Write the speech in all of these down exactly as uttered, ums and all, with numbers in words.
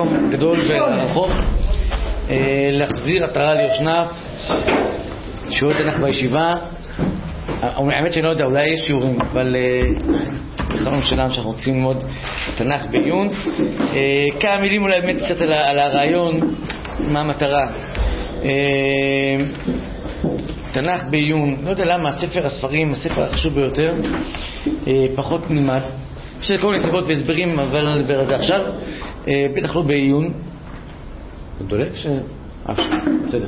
שלום גדול ורחוק, להחזיר עטרה ליושנה, שיעורי תנ"ך בישיבה. האמת שאני לא יודע, אולי יש שיעורים, אבל בחלום שלנו שאנחנו רוצים ללמוד תנ"ך בעיון. כמה מילים אולי באמת קצת על הרעיון, מה המטרה. תנ"ך בעיון, לא יודע למה, הספר הספרים, הספר החשוב ביותר, פחות נלמד. יש כל מיני סיבות והסברים, אבל אני נדבר על זה עכשיו. בטח לא בעיון. אתה דולק ש... אה, בסדר.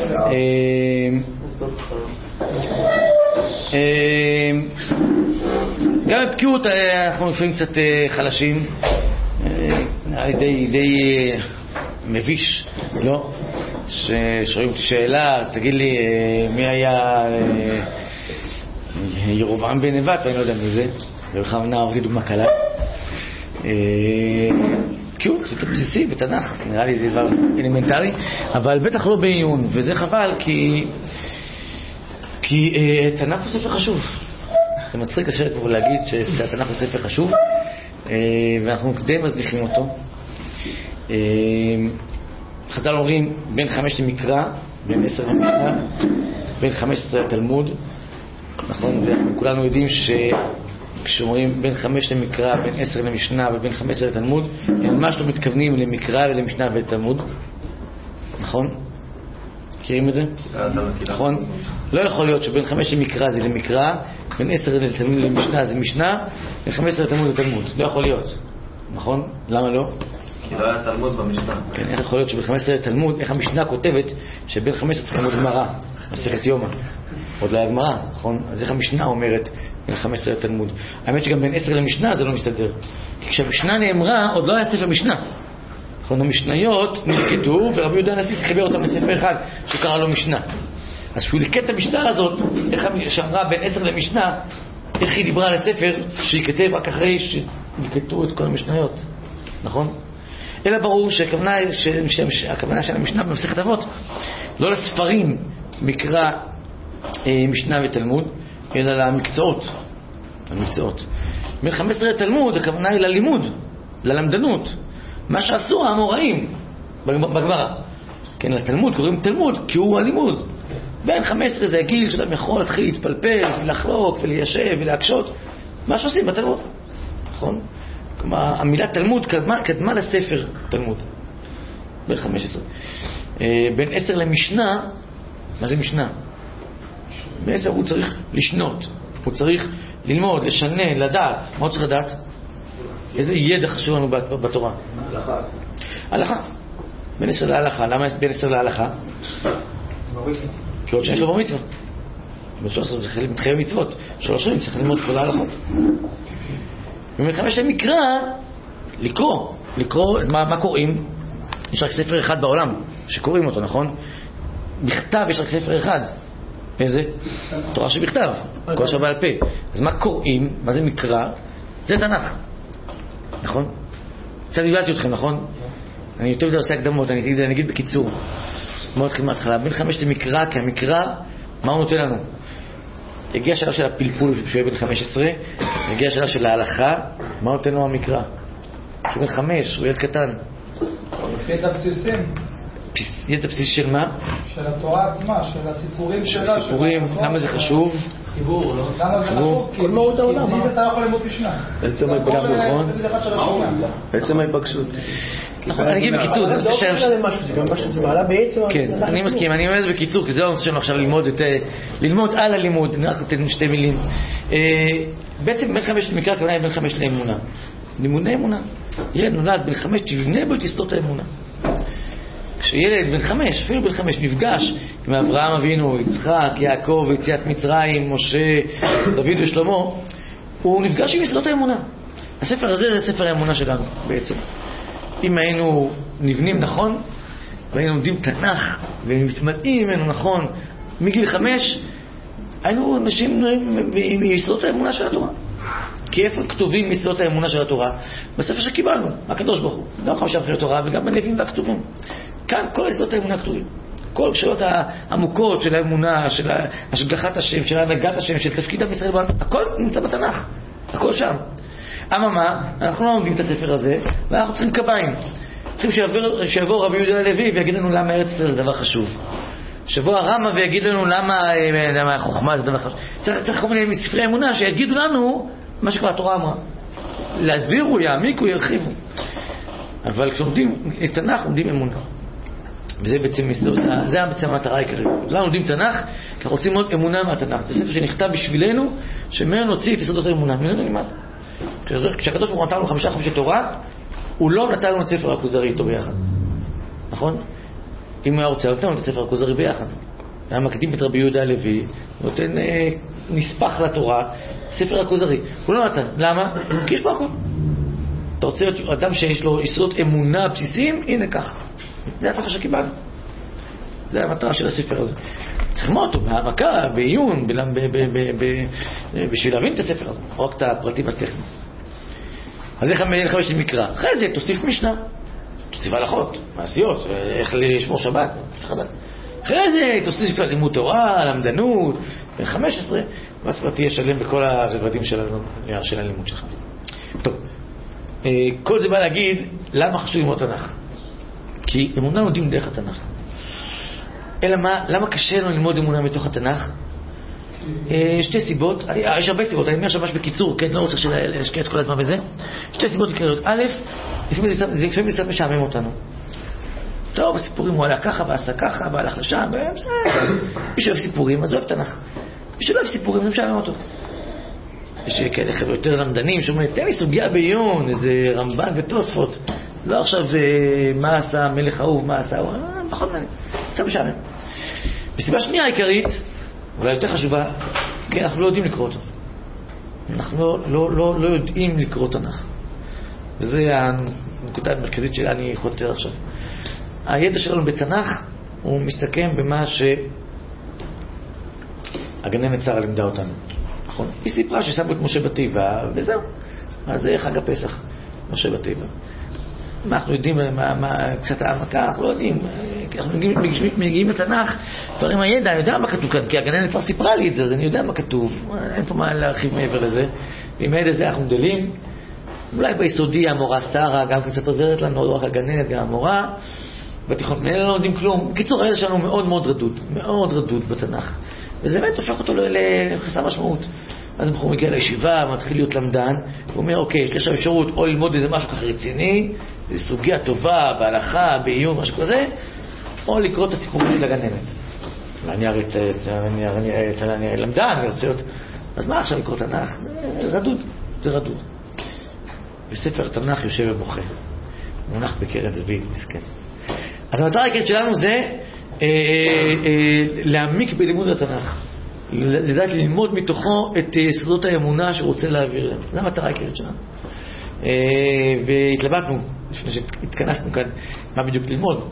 גם בבקיאות אנחנו לפעמים קצת חלשים. נראה לי די, די מביש, לא? ששואלים אותי שאלה, תגיד לי מי היה ירובעם בן נבט, ואני לא יודע מי זה. ובכוונה עברתי דוגמה קלה. בקיאות, זה בסיסי בתנ"ך, נראה לי זה דבר אלמנטרי, אבל בטח לא בעיון, וזה חבל כי כי תנ"ך הוא ספר חשוב. זה מצחיק לשבת פה ולהגיד שהתנ"ך הוא ספר חשוב, ואנחנו די מזניחים אותו. חז"ל אומרים בין חמש למקרא, בין עשר למשנה, בין חמש עשרה לתלמוד. נכון, וכולנו יודעים שכשאומרים בין חמש למקרא, בין עשר למשנה ובין חמש עשרה לתלמוד, הם ממש לא מתכוונים למקרא ולמשנה ולתלמוד. נכון? מכירים את זה? נכון? לא יכול להיות שבין חמש למקרא זה למקרא, בין עשר לתלמוד למשנה זה משנה, בין חמש עשרה לתלמוד זה תלמוד. לא יכול להיות. נכון? למה לא? כי לא היה תלמוד במשנה. כן, איך יכול להיות שבין חמש עשרה לתלמוד, איך המשנה כותבת שבין חמש עשרה לתלמוד גמרא, מסכת יומא, עוד לא היה גמרא, נכון? אז איך המשנה אומרת בין חמש עשרה לתלמוד? האמת שגם בין עשר למשנה זה לא מסתדר. כי כשהמשנה נאמרה, עוד לא היה ספר משנה. נכון, המשניות נלקטו, ורבי יהודה הנשיא חיבר אותם לספר אחד שקרא לו משנה. אז שהוא ליקט את המשנה הזאת, איך שאמרה בין עשר למשנה, איך היא דיברה על הספר שייכתב רק אחרי שנלקטו את כל המשניות. נכון? אלא ברור שהכוונה, שהכוונה של המשנה במסכת אבות לא לספרים מקרא משנה ותלמוד, אלא למקצועות. המקצועות. בין חמש עשרה לתלמוד הכוונה היא ללימוד, ללמדנות. מה שעשו האמוראים בגמרא. כן, לתלמוד קוראים תלמוד כי הוא הלימוד. בין חמש עשרה זה הגיל שאתה יכול להתחיל להתפלפל ולחלוק וליישב ולהקשות. מה שעושים בתלמוד. נכון? המילה תלמוד קדמה, קדמה לספר תלמוד בין חמש עשרה. בין עשר למשנה, מה זה משנה? בין עשר הוא צריך לשנות, הוא צריך ללמוד, לשנה, לדעת. מה הוא צריך לדעת? איזה ידע חשוב לנו בתורה? הלכה. הלכה. בין עשר להלכה. למה בין עשר להלכה? כי עוד שיש לו בר מצווה. בשלוש עשרה זה מתחייב מצוות. שלוש שנים צריך ללמוד כל ההלכות. ובין חמש למקרא, לקרוא. לקרוא, מה, מה קוראים? יש רק ספר אחד בעולם שקוראים אותו, נכון? בכתב יש רק ספר אחד. איזה? תורה שבכתב. כל שבע על פה. אז מה קוראים? מה זה מקרא? זה תנ"ך. נכון? קצת הבלעתי אתכם, נכון? אני יותר מדי עושה הקדמות, אני אגיד, אני אגיד בקיצור. מאוד התחיל מההתחלה. בין חמש למקרא, כי המקרא, מה הוא נותן לנו? הגיע השאלה של הפלפול שהוא יהיה בין חמש עשרה, הגיע השאלה של ההלכה, מה נותן לו המקרא? שהוא בין חמש, הוא ילד קטן. לפי את הבסיסים. ידע הבסיס של מה? של התורה עצמה, של הסיפורים שלה. סיפורים, למה זה חשוב? חיבור, לא? למה זה חשוב? כי מי זה אתה יכול ללמוד משנה? בעצם ההיפגשות. בעצם ההיפגשות. נכון, אני אגיד בקיצור, זה נושא שלנו. זה גם משהו, זה מעלה בעצם. כן, אני מסכים, אני אומר את זה בקיצור, כי זה הנושא שלנו עכשיו ללמוד ללמוד על הלימוד, אני רק נותן שתי מילים. בעצם בין חמש למקרא הכוונה היא בין חמש לאמונה. לימודי אמונה. ילד נולד בין חמש, תבנה בו את יסודות האמונה. כשילד בן חמש, אפילו בן חמש, נפגש עם אברהם אבינו, יצחק, יעקב, יציאת מצרים, משה, דוד ושלמה, הוא נפגש עם יסודות האמונה. הספר הזה זה ספר האמונה שלנו בעצם. אם היינו נבנים נכון, והיינו לומדים תנ"ך, ומתמלאים ממנו נכון, מגיל חמש, היינו אנשים עם יסודות האמונה של התורה. כי איפה כתובים יסודות האמונה של התורה? בספר שקיבלנו, הקדוש ברוך הוא. גם חמישה בחינות תורה וגם בנביאים והכתובים. כאן כל יסודות האמונה כתובים. כל השאלות העמוקות של האמונה, של השגחת השם, של הנהגת השם, של תפקיד עם ישראל, הכל נמצא בתנ"ך. הכל שם. אממה, אנחנו לא לומדים את הספר הזה, ואנחנו צריכים קביים. צריכים שיבוא, שיבוא רבי יהודה הלוי ויגיד לנו למה ארץ ישראל זה דבר חשוב. שבוא הרמ"א ויגיד לנו למה, למה החוכמה זה דבר חשוב. צריך, צריך כל מיני מספרי אמונה שיגידו לנו מה שכבר התורה אמרה. להסבירו, יעמיקו, ירחיבו. אבל כשעומדים את תנ"ך, עומדים אמונה. וזה בעצם מסוד, זה בעצם המטרה העיקרית. למה עומדים תנ"ך? כי אנחנו רוצים ללמוד אמונה מהתנ"ך. זה ספר שנכתב בשבילנו, שממנו נוציא את יסודות האמונה. ממנו נלמד. כשהקדוש ברוך הוא נתן לנו חמישה חומשי תורה, הוא לא נתן לנו את ספר הכוזרי איתו ביחד. נכון? אם הוא היה רוצה, נתן לנו את ספר הכוזרי ביחד. היה מקדים את רבי יהודה הלוי, נותן אה, נספח לתורה, ספר הכוזרי. הוא לא נתן. למה? כי יש פה הכל. אתה רוצה להיות אדם שיש לו יסודות אמונה בסיסיים? הנה ככה. זה הספר שקיבלנו. זה המטרה של הספר הזה. צריך ללמוד אותו בהעמקה, בעיון, בשביל להבין את הספר הזה. רק את הפרטים הטכניים. אז איך חמש לי מקרא? אחרי זה תוסיף משנה. תוסיף הלכות, מעשיות, איך לשמור שבת. אחרי זה תוסיף לימוד תורה, למדנות, ב-חמש עשרה, ואז כבר תהיה שלם בכל הרבדים של הלימוד שלך. טוב. כל זה בא להגיד למה חשוב ללמוד תנ"ך. כי אמונה לומדים דרך התנ"ך. אלא מה, למה קשה לנו ללמוד אמונה מתוך התנ"ך? שתי סיבות, יש הרבה סיבות, אני אומר שמש בקיצור, כן, לא רוצה להשקיע את כל הזמן בזה. שתי סיבות עיקריות. א', לפעמים זה קצת משעמם אותנו. טוב, הסיפורים הוא עלה ככה ועשה ככה והלך לשם, בסדר. מי שאוהב סיפורים, אז אוהב תנ"ך. מי שלא אוהב סיפורים, זה משעמם אותו. יש כאלה חבר'ה יותר למדנים שאומרים, תן לי סוגיה בעיון, איזה רמב"ן ותוספות. לא עכשיו מה עשה מלך אהוב, מה עשה, פחות מעניין. קצת משעמם. בסיבה שנייה העיקרית, אולי יותר חשובה, כי אנחנו לא יודעים לקרוא אותו. אנחנו לא, לא, לא, לא יודעים לקרוא תנ"ך. וזו הנקודה המרכזית שאני חותר עכשיו. הידע שלנו בתנ"ך הוא מסתכם במה שהגננת שרה לימדה אותנו. נכון? היא סיפרה ששמו את משה בתיבה, וזהו. אז זה חג הפסח, משה בתיבה. מה אנחנו יודעים, מה, מה, קצת העמקה, אנחנו לא יודעים. אנחנו מגיעים, מגיעים לתנ"ך, דברים הידע, אני יודע מה כתוב כאן, כי הגננת כבר סיפרה לי את זה, אז אני יודע מה כתוב. אין פה מה להרחיב מעבר לזה. ועם הידע זה אנחנו גדלים. אולי ביסודי המורה שרה גם קצת עוזרת לנו, לא רק הגננת, גם המורה. בתיכון מנהל לא יודעים כלום. בקיצור, הידע שלנו מאוד מאוד רדוד, מאוד רדוד בתנ"ך. וזה באמת הופך אותו לחסר משמעות. אז בחור מגיע לישיבה, מתחיל להיות למדן, הוא אומר, אוקיי, יש לי עכשיו אפשרות או ללמוד איזה משהו ככה רציני, איזו סוגיה טובה, בהלכה, בעיון, משהו כזה, או לקרוא את הסיפורים של הגננת. אני הרי למדן, אני רוצה להיות... אז מה עכשיו לקרוא תנ"ך? זה רדוד, זה רדוד. בספר תנ"ך יושב ובוכה, מונח בקרן זווית, מסכן. אז המטרה העיקרית שלנו זה להעמיק בלימוד התנ"ך. לדעת ללמוד מתוכו את יסודות האמונה שרוצה להעביר להם. זו המטרה העיקרית שלנו. והתלבטנו, לפני שהתכנסנו כאן, מה בדיוק ללמוד.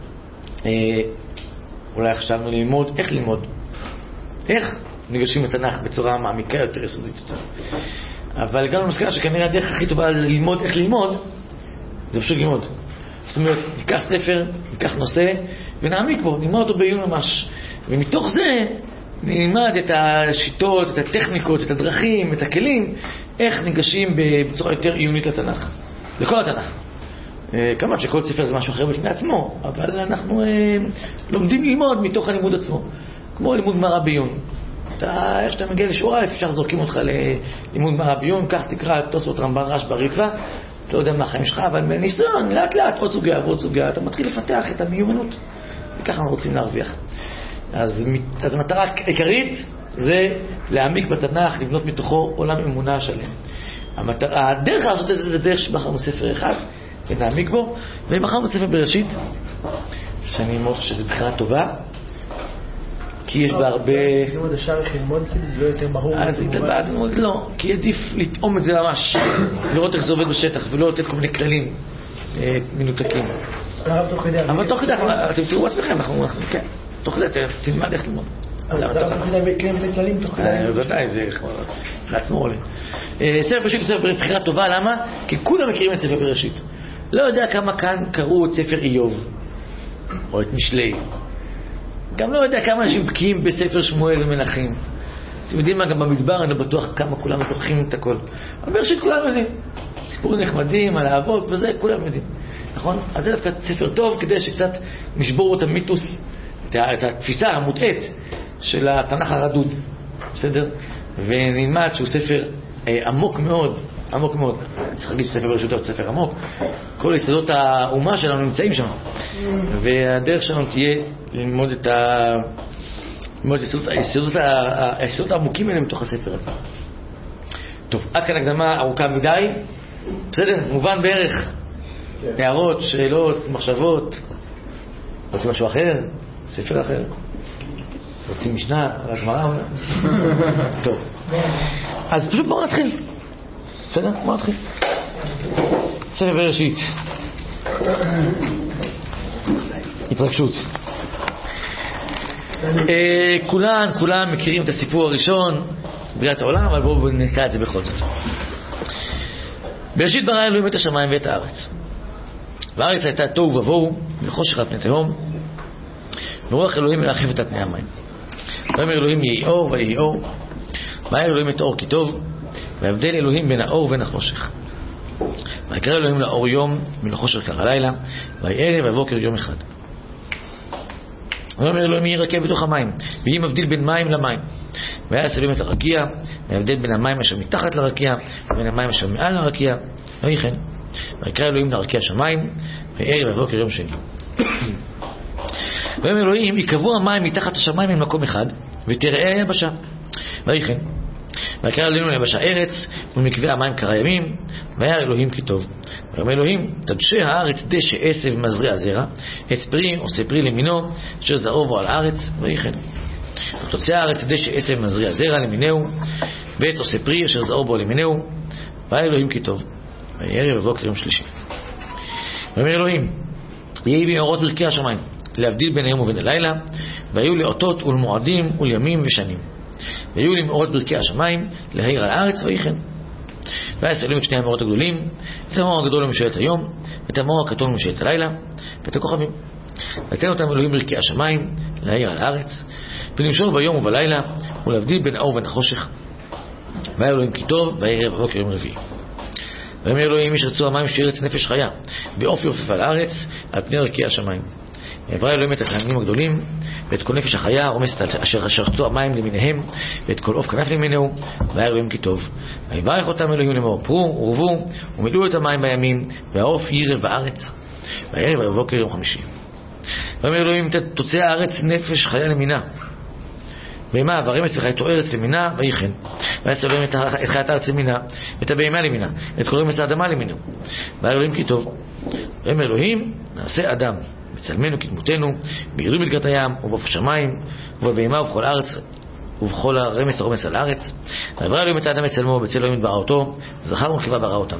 אולי חשבנו ללמוד, איך ללמוד. איך ניגשים לתנ"ך בצורה מעמיקה יותר, יסודית יותר. אבל הגענו למסקנה שכנראה הדרך הכי טובה ללמוד איך ללמוד, זה פשוט ללמוד. זאת אומרת, ניקח ספר, ניקח נושא, ונעמיק בו, נלמד אותו בעיון ממש. ומתוך זה נלמד את השיטות, את הטכניקות, את הדרכים, את הכלים, איך ניגשים בצורה יותר עיונית לתנ"ך. לכל התנ"ך. כמובן שכל ספר זה משהו אחר בפני עצמו, אבל אנחנו לומדים ללמוד מתוך הלימוד עצמו. כמו לימוד גמרא בעיון. אתה, איך שאתה מגיע לשורה, אפשר זורקים אותך ללימוד גמרא בעיון, כך תקרא תוספות רמב"ן רשב"א ריקב"א, אתה לא יודע מה החיים שלך, אבל בניסיון, לאט לאט, עוד סוגיה ועוד סוגיה, אתה מתחיל לפתח את המיומנות. וככה אנחנו רוצים להרוויח. אז, אז המטרה העיקרית זה להעמיק בתנ"ך, לבנות מתוכו עולם אמונה שלם. המטרה, הדרך לעשות את זה זה דרך שבחרנו ספר אחד, ונעמיק בו, ובחרנו ספר בראשית, שאני אומר שזו בחירה טובה, כי יש בה הרבה... זה עוד השאר איך ללמוד, כאילו זה לא יותר ברור. אז התלבטנו, לא, כי עדיף לטעום את זה ממש, לראות איך זה עובד בשטח, ולא לתת כל מיני כללים מנותקים. אבל תוך כדי... אבל תוך כדי, אתם תראו עצמכם, אנחנו, כן, תוך כדי, תלמד איך ללמוד. אבל תוך כדי כן מיני כללים, תוך כדי... ודאי, זה לעצמו עולה. ספר בראשית הוא ספר בחירה טובה, למה? כי כולם מכירים את ספר בראשית. לא יודע כמה כאן קראו את ספר איוב, או את משלי. גם לא יודע כמה אנשים בקיאים בספר שמואל ומלכים. אתם יודעים מה, גם במדבר אני לא בטוח כמה כולם זוכרים את הכל. אבל בראשית כולם יודעים. סיפורים נחמדים על האבות וזה, כולם יודעים. נכון? אז זה דווקא ספר טוב כדי שקצת נשבור את המיתוס, את התפיסה המוטעית של התנ"ך הרדוד, בסדר? ונלמד שהוא ספר עמוק מאוד, עמוק מאוד. צריך להגיד שספר בראשית הוא ספר עמוק. כל יסודות האומה שלנו נמצאים שם. והדרך שלנו תהיה ללמוד את ה... ללמוד היסודות, היסודות העמוקים האלה מתוך הספר הזה. טוב, עד כאן הקדמה ארוכה מדי. בסדר? מובן בערך. הערות, שאלות, מחשבות. רוצים משהו אחר? ספר אחר? רוצים משנה? הגמרא? טוב. אז פשוט בואו נתחיל. בסדר? בואו נתחיל. ספר בראשית. התרגשות. כולן, כולן מכירים את הסיפור הראשון, בריאת העולם, אבל בואו נקרא את זה בכל זאת. בראשית ברא אלוהים את השמיים ואת הארץ. והארץ הייתה תוהו ובוהו, וחושך על פני תהום, ורוח אלוהים מרחפת את פני המים. ואומר אלוהים יהי אור, ויהי אור. והיה אלוהים את האור כי טוב, והבדל אלוהים בין האור ובין החושך. ויקרא אלוהים לאור יום, ולחושך קרא לילה, ויהי ערב ובוקר יום אחד. ואומר אלוהים יהי רקיע בתוך המים, ויהי מבדיל בין מים למים. ויעש אלוהים את הרקיע, והבדל בין המים אשר מתחת לרקיע, ובין המים אשר מעל לרקיע, ויהי כן. ויקרא אלוהים לרקיע שמיים, ויהי ערב ובוקר יום שני. ואומר אלוהים, יקבעו המים מתחת השמיים ממקום אחד, ותראה היבשה. ויהי כן. ויקרא אלוהים ליבשה ארץ, ומקווה המים קרא ימים, והיה אלוהים כי טוב. ואומר אלוהים, תדשה הארץ דשא עשב מזריע זרע, עץ פרי עושה פרי למינו, אשר זרעו בו על הארץ, ויהי כן. ותוצא הארץ דשא עשב מזריע זרע למינהו, ועץ עושה פרי אשר זרעו בו למינהו, והיה אלוהים כי טוב. ויהי ערב ובוקר יום שלישי. ואומר אלוהים, יהי במאורות ברכי השמיים, להבדיל בין היום ובין הלילה, והיו לאותות ולמועדים ולימים ושנים. והיו למאורות ברכי השמיים להאיר על הארץ, ויהי כן. ויעש אלוהים את שני המאורות הגדולים, את המאור הגדול למשלת היום, ואת המאור הקטון למשלת הלילה, ואת הכוכבים. ותן אותם אלוהים ברכי השמיים להאיר על הארץ, ולמשול ביום ובלילה, ולהבדיל בין האור ובין החושך. והיה אלוהים כי טוב, ויהי ערב ובוקר יום רביעי. ואומר אלוהים, איש רצו המים שירץ נפש חיה, באופי אופף על הארץ, על פני רקיע השמיים. ועברה אלוהים את התענוגים הגדולים, ואת כל נפש החיה הרומסת אשר שרצו המים למיניהם, ואת כל עוף כנף למיניהו, והיה אלוהים כי טוב. ויברך אותם אלוהים לאמור, פרו ורבו, ומילאו את המים בימים, והעוף יירב בארץ. ויהי ערב ובוקר יום חמישי. ואומר אלוהים, תוצא הארץ נפש חיה למינה. בהמה והרמס וחייתו ארץ למינה, ויהי כן. ויעש אלוהים את חיית הארץ למינה, ואת הבהמה למינה, ואת כל רמס האדמה למינה. והיה אלוהים כי טוב. ואומר אלוהים, נעשה אדם בצלמנו כדמותנו, בירדו בדגת הים ובעוף השמיים ובבהמה ובכל הארץ ובכל הרמס הרומס על הארץ. ויברא אלוהים את האדם בצלמו, בצל אלוהים ברא אותו, זכר ונקבה ברא אותם.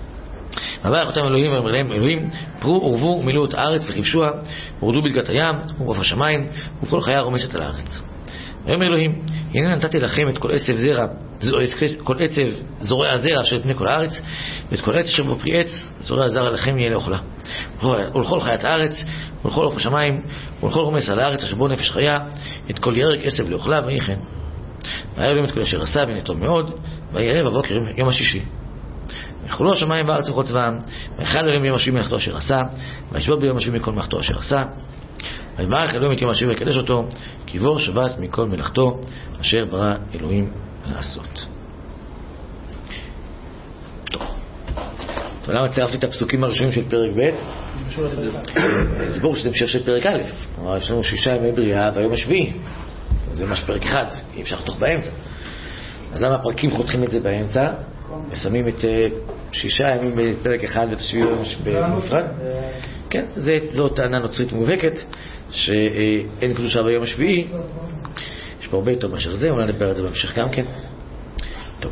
ויברך אותם אלוהים ואומר להם אלוהים, פרו ורבו ומילאו את הארץ וכבשוה, ורדו בדגת הים ובעוף השמיים ובכל חיה הרומסת על הארץ. ואומר אלוהים, הנה נתתי לכם את כל עשב זרע, כל עצב זורע זרע אשר פני כל הארץ, ואת כל עץ אשר בו פרי עץ זורע זרע לכם יהיה לאוכלה. ולכל חיית הארץ, ולכל עוף השמיים, ולכל רומס על הארץ אשר בו נפש חיה, את כל ירק עשב לאוכלה, ויהי כן. והיה אלוהים את כל אשר עשה, והנה טוב מאוד, ויהי ערב בבוקר יום השישי. ויחולו השמיים בארץ וכל צבאם, ויחל אלוהים ביום השביעי מלאכתו אשר עשה, וישבות ביום השביעי מכל מלאכתו אשר עשה. ויברך אלוהים את יום השביעי ויקדש אותו, כי בו שבת מכל מלאכתו אשר ברא אלוהים לעשות. טוב. ולמה צירפתי את הפסוקים הראשונים של פרק ב'? זה ברור שזה המשך של פרק א'. כלומר, יש לנו שישה ימי בריאה והיום השביעי. זה ממש פרק אחד, אי אפשר לחתוך באמצע. אז למה הפרקים חותכים את זה באמצע? ושמים את שישה ימים בפרק אחד ואת השביעי בנפרד? כן, זאת טענה נוצרית מובהקת, שאין קדושה ביום השביעי. יש פה הרבה יותר מאשר זה, אולי נדבר על זה בהמשך גם כן. טוב.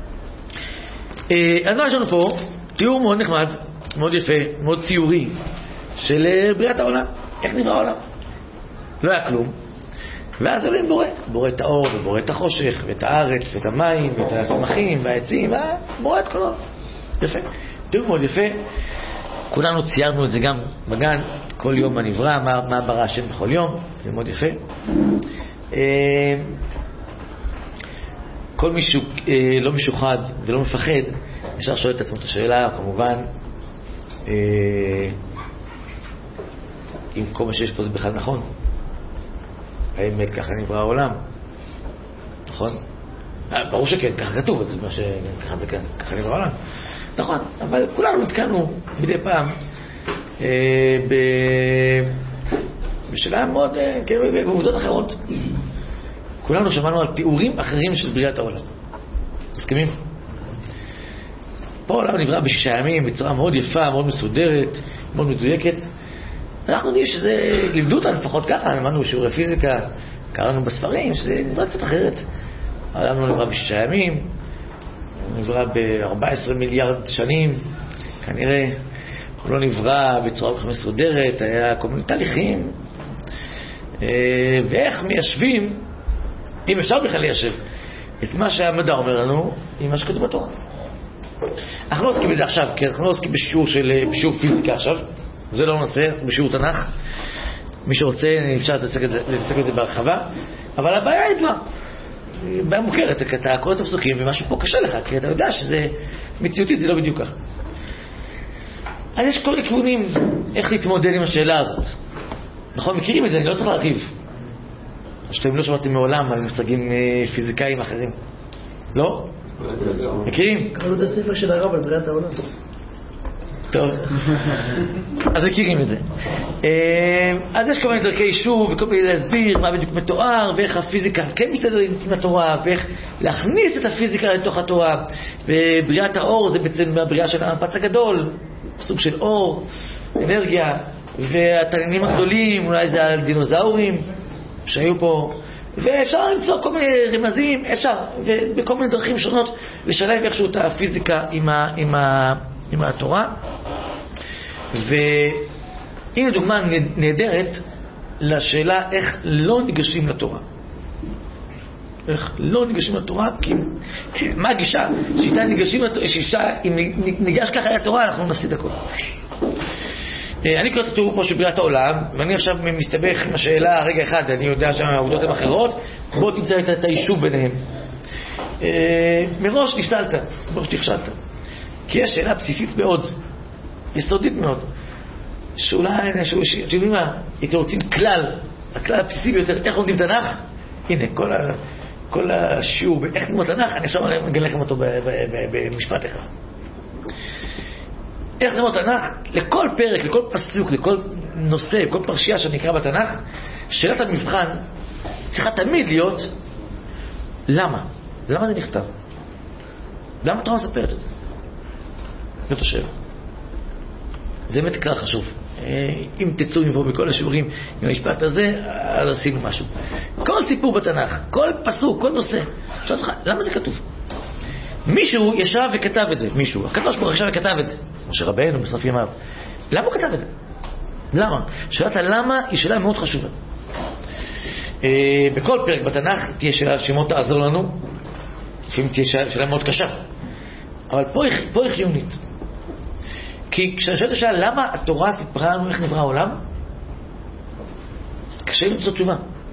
אז מה יש לנו פה? תיאור מאוד נחמד, מאוד יפה, מאוד ציורי, של בריאת העולם. איך נברא העולם? לא היה כלום. ואז אלוהים בורא. בורא את האור, ובורא את החושך, ואת הארץ, ואת המים, ואת הצמחים, והעצים, ובורא את כולו. יפה. תיאור מאוד יפה. כולנו ציירנו את זה גם בגן, כל יום מה נברא, מה, מה ברא השם בכל יום, זה מאוד יפה. כל מי שלא משוחד ולא מפחד, אפשר לשאול את עצמו את השאלה, כמובן, אם כל מה שיש פה זה בכלל נכון. האם ככה נברא העולם? נכון? ברור שכן, ככה כתוב, זה מה שככה זה כן, ככה נברא העולם. נכון, אבל כולנו נתקענו מדי פעם בשאלה מאוד, בעובדות אחרות. כולנו שמענו על תיאורים אחרים של בריאת העולם. מסכימים? פה העולם נברא בשישה ימים, בצורה מאוד יפה, מאוד מסודרת, מאוד מדויקת. אנחנו יודעים שזה, לימדו אותנו לפחות ככה, למדנו בשיעורי פיזיקה, קראנו בספרים, שזה נברא קצת אחרת. העולם לא נברא בשישה ימים, הוא נברא ב-ארבע עשרה מיליארד שנים, כנראה. הוא לא נברא בצורה מסודרת, היה כל מיני תהליכים. ואיך מיישבים, אם אפשר בכלל ליישב, את מה שהמדע אומר לנו, עם מה שכתוב בתורה. אנחנו לא עוסקים בזה עכשיו, כי אנחנו לא עוסקים בשיעור של, בשיעור פיזיקה עכשיו. זה לא נושא, בשיעור תנ"ך. מי שרוצה, אפשר להתעסק בזה בהרחבה. אבל הבעיה היא דבר. בעיה מוכרת, כי אתה קורא את הפסוקים, ומשהו פה קשה לך, כי אתה יודע שזה מציאותית, זה לא בדיוק כך. אז יש כל כיוונים איך להתמודד עם השאלה הזאת. נכון, מכירים את זה, אני לא צריך להרחיב. שאתם לא שמעתם מעולם על מושגים פיזיקאים אחרים. לא? מכירים? קראנו את הספר של הרב על בריאת העולם. טוב. אז מכירים את זה. אז יש כל מיני דרכי יישוב, וכל מיני להסביר מה בדיוק מתואר, ואיך הפיזיקה כן מסתדרת עם התורה, ואיך להכניס את הפיזיקה לתוך התורה. ובריאת האור זה בעצם הבריאה של המפץ הגדול, סוג של אור, אנרגיה, והתנינים הגדולים, אולי זה הדינוזאורים שהיו פה, ואפשר למצוא כל מיני רמזים, אפשר, ובכל מיני דרכים שונות לשלב איכשהו את הפיזיקה עם, ה, עם, ה, עם התורה. והנה דוגמה נהדרת לשאלה איך לא ניגשים לתורה. איך לא ניגשים לתורה, כי מה הגישה? שיטה ניגשים לתורה, שיטה, אם ניגש ככה לתורה, אנחנו נפסיד הכל. אני קורא את התיאור פה של בריאת העולם, ואני עכשיו מסתבך עם השאלה, רגע אחד, אני יודע שהעובדות הן אחרות, בוא תמצא את היישוב ביניהם. מראש נפסלת, מראש נכשלת. כי יש שאלה בסיסית מאוד, יסודית מאוד, שאולי, אתם יודעים מה, הייתם רוצים כלל, הכלל הבסיסי ביותר, איך לומדים תנ"ך? הנה, כל, ה, כל השיעור באיך ללמוד תנ"ך, אני עכשיו מגלה לכם אותו במשפט אחד. איך ללמוד תנ"ך? לכל פרק, לכל פסוק, לכל נושא, לכל פרשייה שנקרא בתנ"ך, שאלת המבחן צריכה תמיד להיות למה? למה זה נכתב? למה התורה מספרת את זה? זאת השאלה. זה באמת כלל חשוב. אם תצאו מבוא בכל השיעורים עם המשפט הזה, אז עשינו משהו. כל סיפור בתנ"ך, כל פסוק, כל נושא, למה זה כתוב? מישהו ישב וכתב את זה, מישהו, הקדוש ברוך הוא ישב וכתב את זה, משה רבנו בסוף ימיו. למה הוא כתב את זה? למה? שאלת הלמה היא שאלה מאוד חשובה. בכל פרק בתנ"ך תהיה שאלה שמאוד תעזור לנו, לפעמים תהיה שאלה מאוד קשה, אבל פה היא חיונית. כי כשאני שואלת השאלה למה התורה סיפרה לנו איך נברא העולם, קשה למצוא תשובה.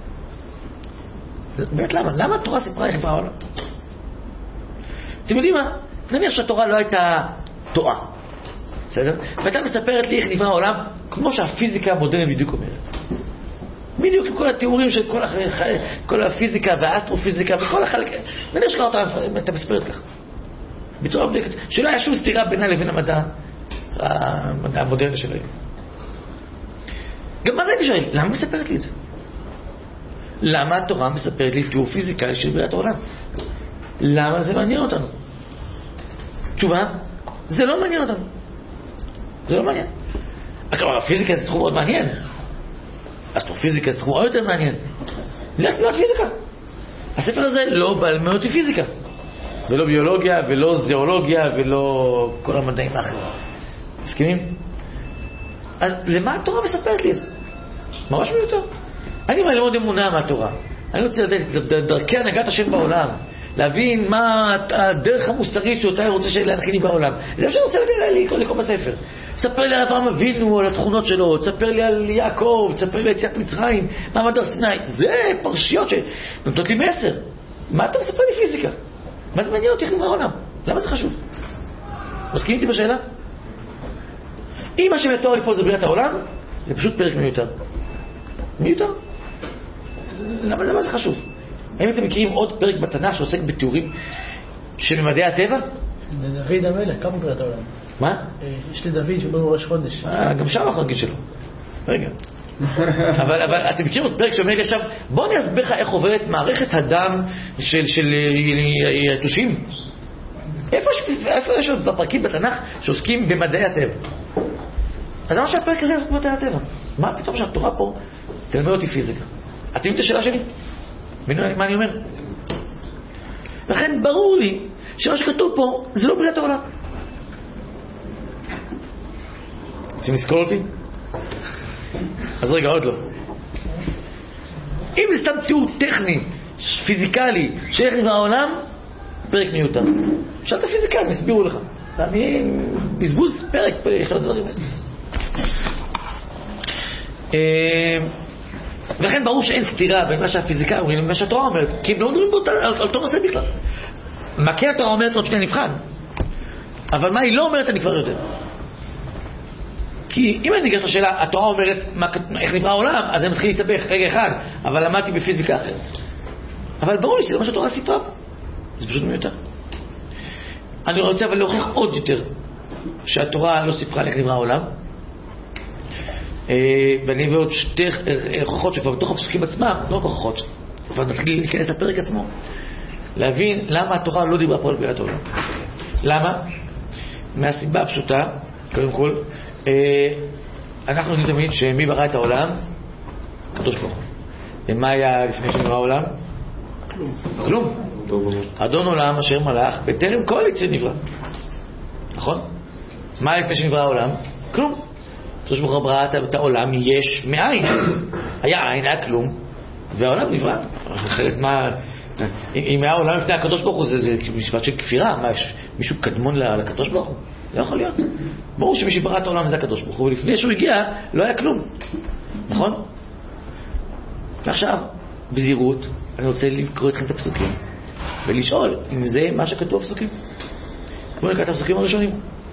באמת למה? למה התורה סיפרה איך נברא העולם? אתם יודעים מה? נניח שהתורה לא הייתה תורה, בסדר? והייתה מספרת לי איך נברא העולם כמו שהפיזיקה המודרנית בדיוק אומרת. בדיוק עם כל התיאורים של כל, הח... כל הפיזיקה והאסטרופיזיקה וכל החלק... נניח שכבר אתה מספרת ככה. בצורה בדיקת, שלא היה שום סתירה בינה לבין המדע, המדע המודרני של היום. גם מה זה הייתי שואל? למה מספרת לי את זה? למה התורה מספרת לי תיאור פיזיקלי של בריאת העולם? למה זה מעניין אותנו? תשובה, זה לא מעניין אותנו. זה לא מעניין. כלומר, הפיזיקה זה תחום מאוד מעניין. אסטרופיזיקה זה תחום מאוד יותר מעניין. לך תלמד פיזיקה. הספר הזה לא בעל מאוד פיזיקה. ולא ביולוגיה, ולא זיאולוגיה, ולא כל המדעים האחרים. מסכימים? אז למה התורה מספרת לי את זה? ממש מיותר. אני מה ללמוד אמונה מהתורה. אני רוצה לדעת את דרכי הנהגת השם בעולם. להבין מה הדרך המוסרית שאותה רוצה להנחיל לי בעולם. זה מה שאני רוצה לקרוא לקרוא בספר. תספר לי על אברהם אבינו, על התכונות שלו, תספר לי על יעקב, תספר לי על יציאת מצרים, מעמד הר סיני. זה פרשיות שנותנות לי מסר. מה אתה מספר לי פיזיקה? מה זה מעניין אותי איך נברא העולם? למה זה חשוב? מסכים איתי בשאלה? אם מה שמתואר לי פה זה בריאת העולם, זה פשוט פרק מיותר. מיותר. למה, למה זה חשוב? האם אתם מכירים עוד פרק בתנ"ך שעוסק בתיאורים של ממדי הטבע? דוד המלך, כמה בריאת העולם? מה? יש לי דוד שבנו ראש חודש. גם שם אנחנו נגיד שלא. רגע. אבל, אבל אתם מכירים עוד פרק שאומר לי עכשיו, בוא אני אסביר לך איך עוברת מערכת הדם של, של יתושים. איפה יש עוד בפרקים בתנ"ך שעוסקים במדעי הטבע? אז למה שהפרק הזה יעסוק במדעי הטבע? מה פתאום שהתורה פה תלמד אותי פיזיקה? אתם יודעים את השאלה שלי? מה אני אומר? לכן ברור לי שמה שכתוב פה זה לא בריאת העולם. רוצים לזכור אותי? אז רגע, עוד לא. אם זה סתם תיאור טכני, פיזיקלי, שאיך נברא העולם, פרק מיותר. שאלת פיזיקלי, הסבירו לך. אני בזבוז פרק, יש לו דברים. ולכן ברור שאין סתירה בין מה שהפיזיקה אומרים למה שהתורה אומרת, כי הם לא מדברים על אותו נושא בכלל. מה כן התורה אומרת עוד שנייה נבחן, אבל מה היא לא אומרת אני כבר יודע. כי אם אני ניגש לשאלה, התורה אומרת מה, איך נברא העולם, אז אני מתחיל להסתבך רגע אחד, אבל למדתי בפיזיקה אחרת. אבל ברור לי שזה מה שהתורה סיפרה, זה פשוט מיותר. אני רוצה אבל להוכיח עוד יותר שהתורה לא סיפרה על איך נברא העולם, ואני אביא עוד שתי הוכחות שכבר בתוך הפסוקים עצמם, לא הוכחות, כבר נתחיל להיכנס לפרק עצמו, להבין למה התורה לא דיברה פה על בריאת העולם. למה? מהסיבה הפשוטה, קודם כל, אנחנו יודעים תמיד שמי ברא את העולם? הקדוש ברוך הוא. ומה היה לפני שנברא העולם? כלום. כלום. אדון עולם אשר מלך בטרם כל יצא נברא. נכון? מה היה לפני שנברא העולם? כלום. הקדוש ברוך הוא ברא את העולם יש מאין. היה עין, היה כלום, והעולם נברא. אחרת מה... אם היה העולם לפני הקדוש ברוך הוא, זה משפט של כפירה. מה, יש מישהו קדמון לקדוש ברוך הוא? לא יכול להיות. ברור שמי שברא את העולם זה הקדוש ברוך הוא, ולפני שהוא הגיע לא היה כלום. נכון? ועכשיו, בזהירות, אני רוצה לקרוא אתכם את הפסוקים ולשאול אם זה מה שכתוב בפסוקים. בואו נקרא את הפסוקים הראשונים.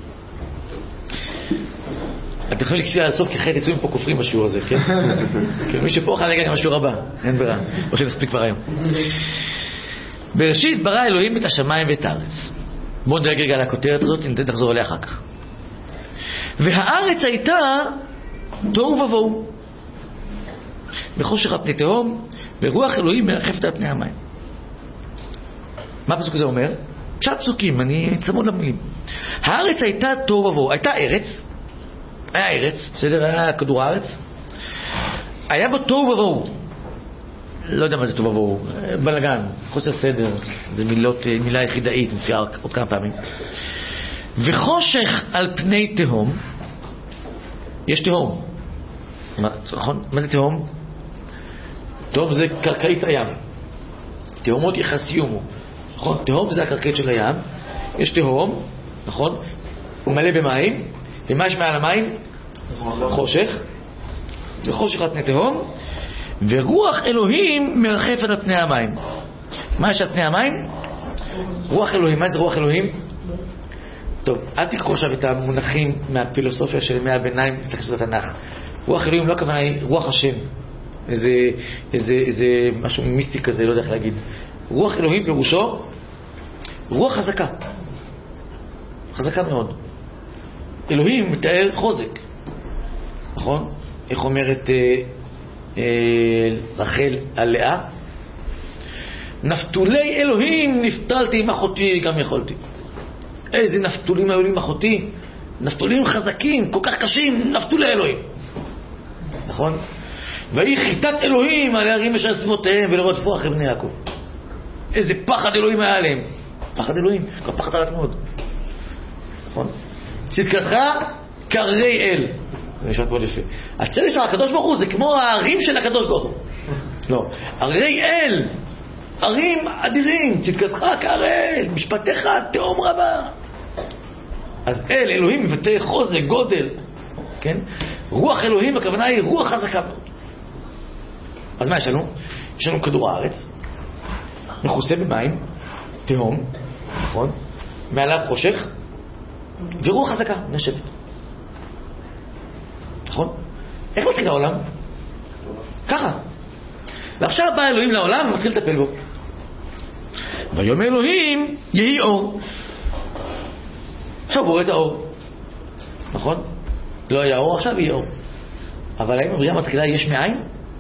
אתם יכולים לקפיא על הסוף כי חטא יצאו פה כופרים בשיעור הזה, כן? כי מי שפה אוכל להגיע גם בשיעור הבא, אין ברירה, או שנספיק כבר היום. בראשית ברא אלוהים את השמיים ואת הארץ. בואו נדלג רגע על הכותרת הזאת, נחזור אליה אחר כך. והארץ הייתה תוהו ובוהו, בחושך על פני תהום, ורוח אלוהים מרחפת על פני המים. מה הפסוק הזה אומר? פשט פסוקים, אני צמוד למילים. הארץ הייתה תוהו ובוהו, הייתה ארץ, היה ארץ, בסדר, היה כדור הארץ, היה בו תוהו ובוהו. לא יודע מה זה תוהו ובוהו, בלגן, חוסר סדר, זה מילות, מילה יחידאית, מופיעה עוד כמה פעמים. וחושך על פני תהום, יש תהום. מה, נכון? מה זה תהום? תהום זה קרקעית הים. תהומות יחסיומו. נכון? תהום זה הקרקעית של הים. יש תהום, נכון? הוא מלא במים. ומה יש מעל המים? חושך. וחושך על פני תהום. ורוח אלוהים מרחפת על פני המים. מה יש על פני המים? רוח אלוהים. מה זה רוח אלוהים? טוב, אל תקחו עכשיו את המונחים מהפילוסופיה של ימי הביניים להתייחסות לתנ"ך. רוח אלוהים לא הכוונה היא רוח השם. איזה, איזה, איזה משהו מיסטי כזה, לא יודע איך להגיד. רוח אלוהים פירושו רוח חזקה. חזקה מאוד. אלוהים מתאר חוזק. נכון? איך אומרת אה, אה, רחל על לאה? נפתולי אלוהים נפתלתי עם אחותי גם יכולתי. איזה נפתולים היו לי עם אחותי? נפתולים חזקים, כל כך קשים, נפתולי אלוהים. נכון? והיא חיטת אלוהים על הערים אשר סביבותיהם ולרודפו אחרי בני יעקב. איזה פחד אלוהים היה עליהם. פחד אלוהים, כבר פחד עליו מאוד. נכון? צדקתך קרי אל. זה נשמע מאוד יפה. הצדק של הקדוש ברוך הוא זה כמו הערים של הקדוש ברוך הוא. לא, הרי אל, ערים אדירים, צדקתך קרי אל, משפטיך תהום רבה. אז אל, אלוהים מבטא חוזק, גודל. כן? רוח אלוהים, הכוונה היא רוח חזקה מאוד. אז מה יש לנו? יש לנו כדור הארץ, מכוסה במים, תהום, נכון? מעליו חושך, ורוח חזקה, נשבת. נכון? איך מתחיל העולם? ככה. ועכשיו בא אלוהים לעולם ומתחיל לטפל בו. ויאמר אלוהים יהי אור. עכשיו הוא רואה את האור. נכון? לא היה אור, עכשיו יהיה אור. אבל האם הבריאה מתחילה יש מאין?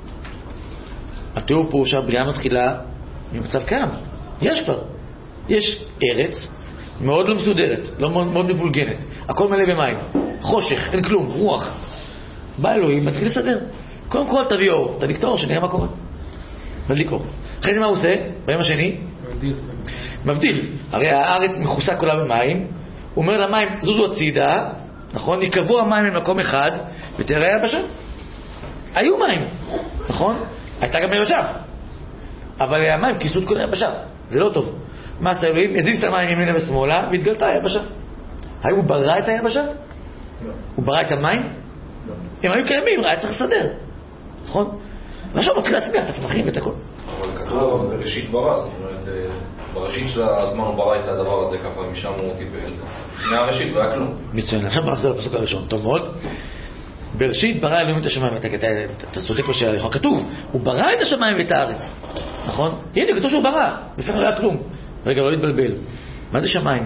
התיאור פה שהבריאה מתחילה ממצב קיים. יש כבר. יש ארץ מאוד לא מסודרת, לא מאוד, מאוד מבולגנת. הכל מלא במים. חושך, אין כלום, רוח. בא אלוהים, מתחיל לסדר. קודם כל תביא אור. תביא את האור שנראה מה קורה. מדליק אור. אחרי זה מה הוא עושה? ביום השני? מבדיל. מבדיל. הרי הארץ מכוסה כולה במים. הוא אומר למים, זוזו הצידה. נכון? יקבו המים למקום אחד ותראה היבשה. היו מים. נכון? הייתה גם היבשה. אבל המים כיסו את כל היבשה. זה לא טוב. מה עשה אלוהים? הזיז את המים ימינה ושמאלה והתגלתה היבשה. האם הוא ברא את היבשה? הוא ברא את המים? הם היו קיימים, היה צריך לסדר. נכון? ועכשיו מתחיל להצמיח את הצמחים ואת הכל. אבל כתוב בראשית ברא, זאת אומרת, בראשית של הזמן הוא ברא את הדבר הזה ככה, משם הוא טיפל. מהראשית והיה כלום. מצוין, עכשיו נחזור לפסוק הראשון. טוב מאוד. בראשית ברא אלוהים את השמיים, אתה צודק בשאלה, לכאורה כתוב, הוא ברא את השמיים ואת הארץ. נכון? הנה, כתוב שהוא ברא, לפעמים לא היה כלום. רגע, לא להתבלבל. מה זה שמיים?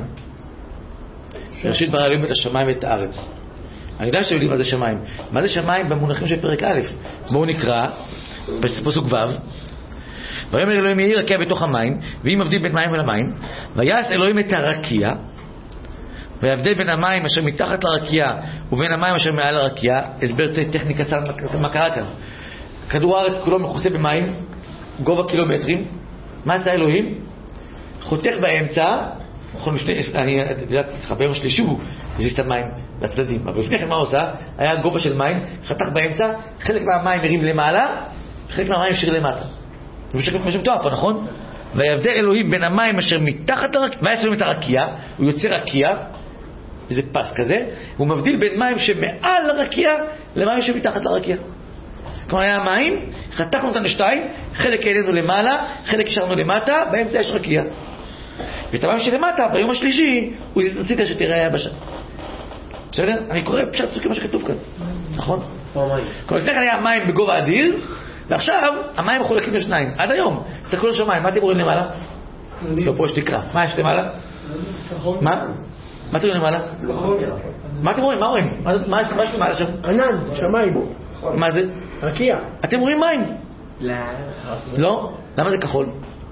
בראשית ברא אלוהים את השמיים ואת הארץ. אני יודע שאתם יודעים מה זה שמיים. מה זה שמיים במונחים של פרק א'? בואו נקרא, בפסוק ו'. ויאמר אלוהים יהי רקיע בתוך המים, והיא מבדיל בין מים ולמים, ויעש אלוהים את הרקיע, ויבדיל בין המים אשר מתחת לרקיע ובין המים אשר מעל הרקיע. הסבר טכני קצר מה קרה כאן. כדור הארץ כולו מכוסה במים, גובה קילומטרים. מה עשה אלוהים? חותך באמצע, אני יודעת, ביום השלישי הוא הזיז את המים לצדדים, אבל לפני כן מה הוא עושה? היה גובה של מים, חתך באמצע, חלק מהמים הרים למעלה, חלק מהמים השאיר למטה. זה משהו מתואר פה, נכון? ויבדיל אלוהים בין המים אשר מתחת לרקיע, ויעש אלוהים את הרקיע, הוא יוצר רקיע, איזה פס כזה, והוא מבדיל בין מים שמעל לרקיע למים שמתחת לרקיע. כלומר היה מים, חתכנו אותם לשתיים, חלק העלינו למעלה, חלק השארנו למטה, באמצע יש רקיע. ואת המים שלמטה, ביום השלישי, הוא יצציתה שתראה היבשה. בסדר? אני קורא פשט פסוקים מה שכתוב כאן. נכון? כלומר, לפני כן היה מים בגובה אדיר, ועכשיו המים מחולקים לשניים. עד היום, תסתכלו לשמיים, מה אתם רואים למעלה? לא, פה יש תקרה. מה יש למעלה? מה? מה אתם רואים למעלה? מה אתם רואים? מה רואים? מה יש למעלה שם? ענן, שמיים. מה זה? רקיע. אתם רואים מים? לא. לא? למה זה כחול?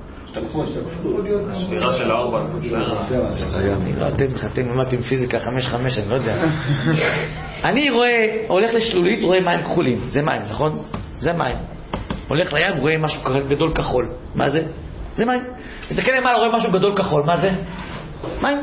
השבירה של האור באטמוספירה. אתם אתם למדתם פיזיקה חמש חמש, אני לא יודע. אני רואה, הולך לשלולית, רואה מים כחולים. זה מים, נכון? זה מים. הולך לים, רואה משהו גדול כחול. מה זה? זה מים. מסתכל למעלה, רואה משהו גדול כחול. מה זה? מים.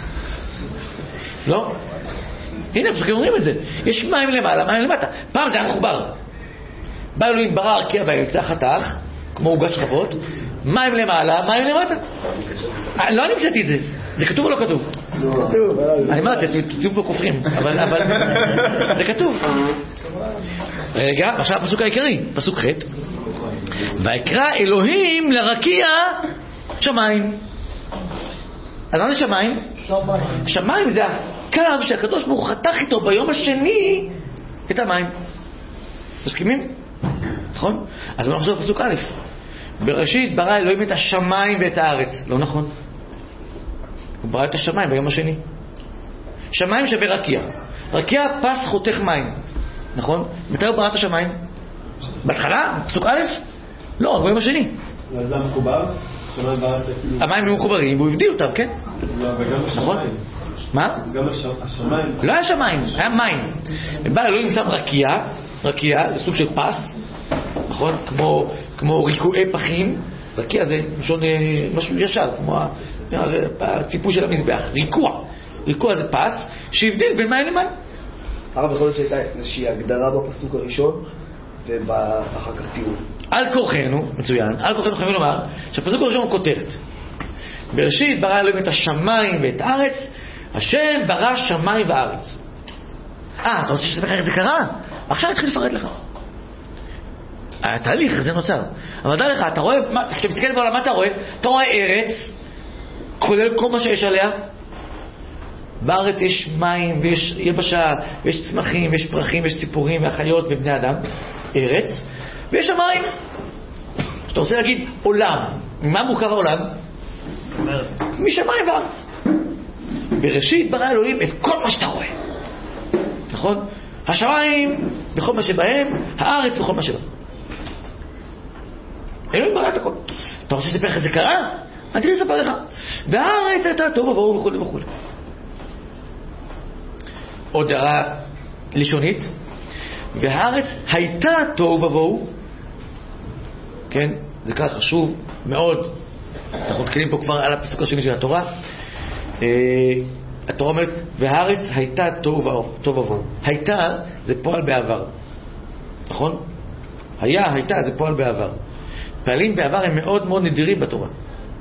לא? הנה, פסוקים אומרים את זה. יש מים למעלה, מים למטה. פעם זה היה מחובר. בא אלוהים ברא רקיע באמצע, חתך, כמו עוגת שכבות, מים למעלה, מים למטה. לא אני מצאתי את זה. זה כתוב או לא כתוב? אני אמרתי, כתוב פה כופרים, אבל זה כתוב. רגע, עכשיו הפסוק העיקרי, פסוק ח'. ויקרא אלוהים לרקיע שמיים. אז מה זה שמיים? שמיים זה הקו שהקדוש ברוך הוא חתך איתו ביום השני את המים. מסכימים? נכון? אז אנחנו נחזור לפסוק א'. בראשית ברא אלוהים את השמיים ואת הארץ. לא נכון. הוא ברא את השמיים ביום השני. שמיים שווה רקיע. רקיע פס חותך מים. נכון? מתי הוא ברא את השמיים? בהתחלה? פסוק א'? לא, רק ביום השני. אז זה מחובר? המים הם מחוברים והוא הבדיל אותם, כן? נכון? מה? גם השמיים. לא היה שמיים, היה מים. בא אלוהים שם רקיע. רקיע זה סוג של פס, נכון? כמו, כמו ריקועי פחים. רקיע זה משון, משהו ישר, כמו הציפוי של המזבח. ריקוע. ריקוע זה פס שהבדיל בין מים למים. הרב, יכול להיות שהייתה איזושהי הגדרה בפסוק הראשון ואחר כך תיאור. על כורחנו, מצוין, על כורחנו חייבים לומר שהפסוק הראשון הוא כותרת. בראשית ברא אלוהים את השמיים ואת הארץ, השם ברא שמיים וארץ. אה, אתה רוצה שתספר איך זה קרה? עכשיו התחיל לפרט לך. התהליך הזה נוצר. אבל דע לך, אתה רואה, כשאתה מסתכל בעולם, מה אתה רואה? אתה רואה ארץ, כולל כל מה שיש עליה, בארץ יש מים ויש יבשה ויש צמחים ויש פרחים ויש ציפורים והחיות ובני אדם, ארץ, ויש שמיים. שאתה רוצה להגיד עולם, ממה מורכב העולם? משמיים וארץ. בראשית ברא אלוהים את כל מה שאתה רואה, נכון? השמיים בכל מה שבהם, הארץ בכל מה שבהם. אלוהים ברא את הכל. אתה רוצה לספר איך זה קרה? אני תראה לספר לך. והארץ הייתה טוב ובואו וכו' וכו'. עוד הערה לשונית, והארץ הייתה טוב ובואו, כן? זה כך חשוב מאוד. אנחנו מתקנים פה כבר על הפסוק השני של התורה. התורה אומרת, והארץ הייתה טוב ובואו. הייתה זה פועל בעבר, נכון? היה, הייתה זה פועל בעבר. פעלים בעבר הם מאוד מאוד נדירים בתורה.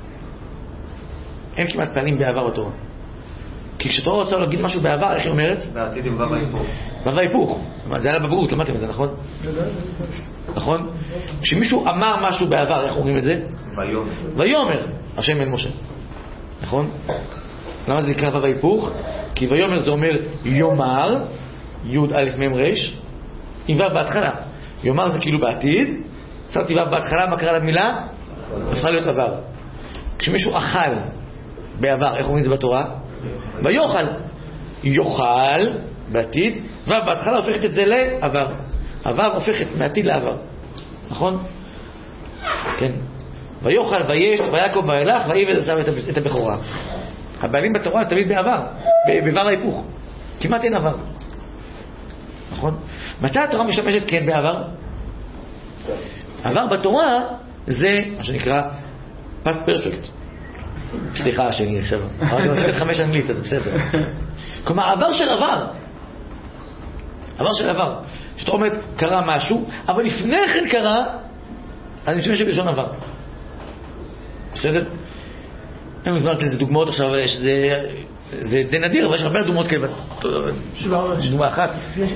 אין כמעט פעלים בעבר בתורה. כי כשתורה רוצה להגיד משהו בעבר, איך היא אומרת? בעתיד עם וו ההיפוך. וו ההיפוך. זה היה בבגרות, למדתם את זה, נכון? נכון? כשמישהו אמר משהו בעבר, איך אומרים את זה? ויאמר. ויאמר, השם אל משה. נכון? למה זה נקרא וו ההיפוך? כי ויאמר זה אומר יומר, י' א' מ' ר', עם וו בהתחלה. יומר זה כאילו בעתיד, שמתי וו בהתחלה, מה קרה למילה? הפכה להיות עבר. כשמישהו אכל בעבר, איך אומרים את זה בתורה? ויאכל. יאכל בעתיד, וו בהתחלה הופכת את זה לעבר. עבר הופכת מעתיד לעבר, נכון? כן. ויאכל, וישת, ויקום, וילך, ויבד עשיו את הבכורה. הבעלים בתורה תמיד בעבר, בוו ההיפוך. כמעט אין עבר, נכון? מתי התורה משתמשת כן בעבר? עבר בתורה זה מה שנקרא past perfect. סליחה שאני עכשיו אני עושה את חמש אנגלית, אז בסדר. כלומר עבר של עבר, עבר של עבר שאתה אומרת קרה משהו אבל לפני כן קרה, אני משתמש בלשון עבר, בסדר? אני מזמנת לזה דוגמאות עכשיו, זה זה די נדיר אבל יש הרבה דוגמאות כאלה. דוגמה אחת,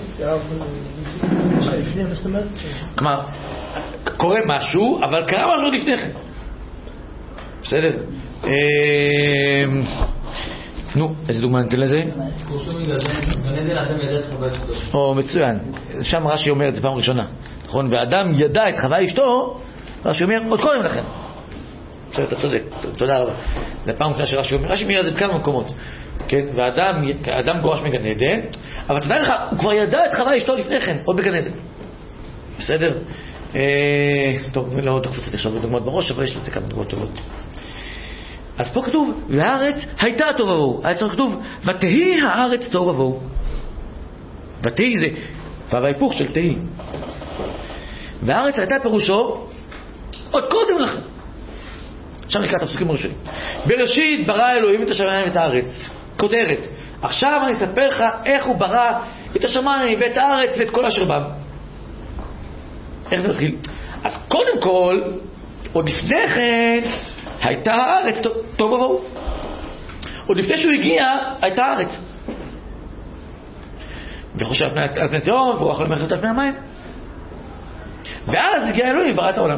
כלומר קורה משהו אבל קרה משהו לפני כן, בסדר? נו, איזה דוגמה ניתן לזה? או מצוין, שם רש"י אומר את זה פעם ראשונה, נכון? ואדם ידע את חווה אשתו, רש"י אומר עוד קודם לכן. עכשיו אתה צודק, תודה רבה. זה פעם ראשונה שרש"י אומר, רש"י אומר את זה בכמה מקומות, כן? ואדם אדם גורש מגן עדן, אבל תדע לך, הוא כבר ידע את חווה אשתו לפני כן, עוד בגן עדן, בסדר? טוב, לא תקפוץ לי עכשיו דוגמאות בראש, אבל יש לזה כמה דוגמאות טובות. אז פה כתוב, והארץ הייתה טוב ובואו. היה צריך כתוב, ותהי הארץ טוב ובואו. ותהי זה, וו ההיפוך של תהי. והארץ הייתה פירושו, עוד קודם לכן. עכשיו נקרא את הפסוקים הראשונים. בראשית ברא אלוהים את השמיים ואת הארץ. כותרת. עכשיו אני אספר לך איך הוא ברא את השמיים ואת הארץ ואת כל אשר בם. איך זה מתחיל? אז קודם כל, עוד לפני כן, הייתה הארץ טוב ובואו. עוד לפני שהוא הגיע, הייתה הארץ. וחושב על פני תהום, והוא יכול למחרת על פני המים. ואז הגיע אלוהים ברא את העולם.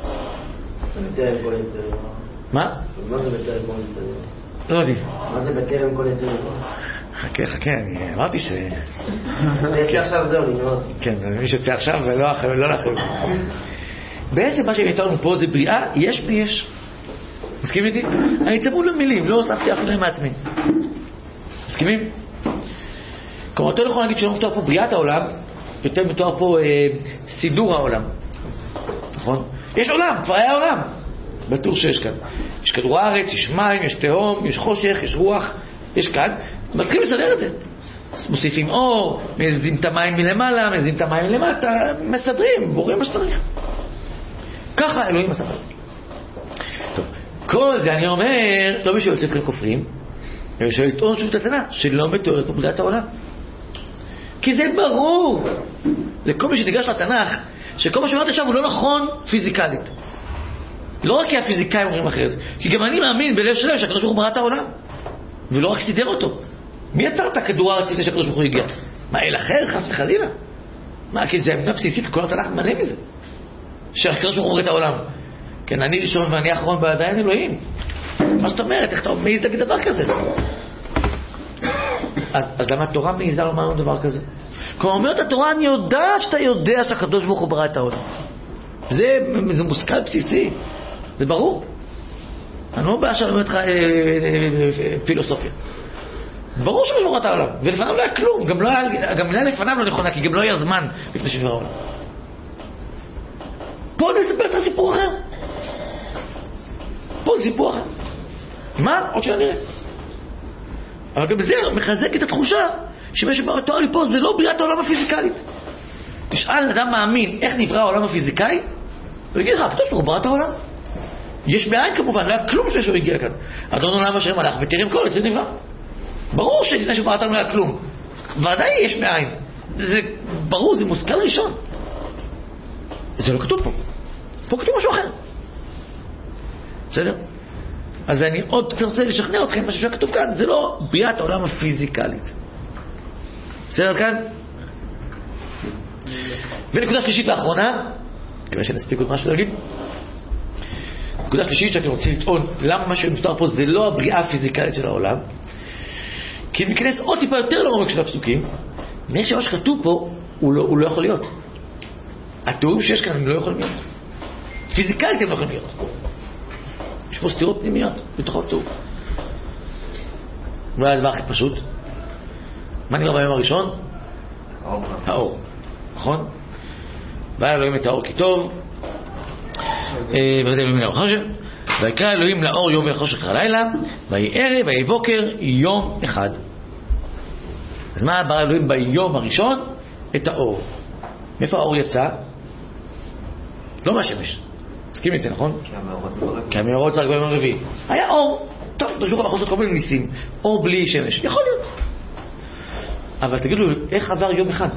מה? מה זה בטרם כל יצרים? לא יודעים. מה זה בטרם כל יצרים? חכה, חכה, אני אמרתי ש... יצא עכשיו זהו, נגמר. כן, מי שיצא עכשיו זה לא לאחר. בעצם מה שהם יתרנו פה זה בריאה, יש ויש. מסכים איתי? אני צמוד למילים, לא הוספתי אף מילים מעצמי. מסכימים? כלומר, יותר נכון להגיד שלא מתואר פה בריאת העולם, יותר מתואר פה אה, סידור העולם. נכון? יש עולם, כבר היה עולם. בטור שיש כאן. יש כדור הארץ, יש מים, יש תהום, יש חושך, יש רוח, יש כאן. מתחילים לסדר את זה. מוסיפים אור, מזיזים את המים מלמעלה, מזיזים את המים מלמטה, מסדרים, בוראים מה שצריך. ככה אלוהים מסדר. טוב, כל זה אני אומר, לא בשביל יוצא אתכם כופרים, אלא בשביל לטעון שוב את הטענה, שלא מתוארת פה בריאת העולם. כי זה ברור לכל מי שתיגש לתנ"ך, שכל מה שאומרת עכשיו הוא לא נכון פיזיקלית. לא רק כי הפיזיקאים אומרים אחרת, כי גם אני מאמין בלב שלם שהקדוש ברוך הוא ברא את העולם, ולא רק סידר אותו. מי יצר את הכדור הארץ לפני שהקדוש ברוך הוא הגיע? מה, אל אחר, חס וחלילה? מה, כי זה אמונה בסיסית, כל התנ"ך מלא מזה, שהקדוש ברוך הוא ברא את העולם. כן, אני ראשון ואני האחרון בעדיין אלוהים. מה זאת אומרת? איך אתה מעז להגיד דבר כזה? אז, אז למה התורה מעיזה לומר לנו דבר כזה? כלומר, אומרת התורה, אני יודעת שאתה יודע שהקדוש ברוך הוא ברא את העולם. זה, זה מושכל בסיסי, זה ברור. אני לא בעיה שאני אומר לך פילוסופיה. ברור שהוא ברא את העולם, ולפניו לא היה כלום, גם לא היה, גם מילה לפניו לא נכונה, כי גם לא היה זמן לפני שברא העולם. פה אני אספר את הסיפור אחר. פה זה סיפור אחר. מה? עוד שנראה. אבל גם זה מחזק את התחושה שמה שברא התורה לי פה זה לא בריאת העולם הפיזיקלית. תשאל אדם מאמין איך נברא העולם הפיזיקלי, הוא יגיד לך, הקדוש ברוך הוא ברא את העולם. יש מאין כמובן, לא היה כלום לפני שהוא הגיע כאן. אדון עולם אשר מלך ותראים כל אצל נברא. ברור שלפני שברא אותנו לא היה כלום. ודאי יש מאין. זה ברור, זה מושכל ראשון. זה לא כתוב פה. פה כתוב משהו אחר. בסדר? אז אני עוד רוצה לשכנע אתכם, מה שכתוב כאן, זה לא בריאת העולם הפיזיקלית. בסדר כאן? ונקודה שלישית לאחרונה, כמה שנספיק עוד משהו להגיד. נקודה שלישית שאני רוצה לטעון, למה מה שמותר פה זה לא הבריאה הפיזיקלית של העולם, כי אם ניכנס עוד טיפה יותר לעומק של הפסוקים, נראה שמה שכתוב פה, הוא לא, הוא לא יכול להיות. התיאורים שיש כאן הם לא יכולים להיות. פיזיקלית הם לא יכולים להיות. יש פה סתירות פנימיות בתוך התיאור. אולי הדבר הכי פשוט. מה נראה ביום הראשון? האור. האור. נכון? והיה אלוהים את האור כי טוב. ובדי אלוהים לאור חושך. ויקרא אלוהים לאור יום וחושך הלילה. ויהי ערב ויהי בוקר יום אחד. אז מה ברא אלוהים ביום הראשון? את האור. מאיפה האור יצא? לא מהשמש. מסכים איתי, נכון? כי המאורות זה רק ביום הרביעי. היה אור. טוב, נשבור אנחנו לעשות כל מיני ניסים. אור בלי שמש. יכול להיות. אבל תגידו, איך עבר יום אחד?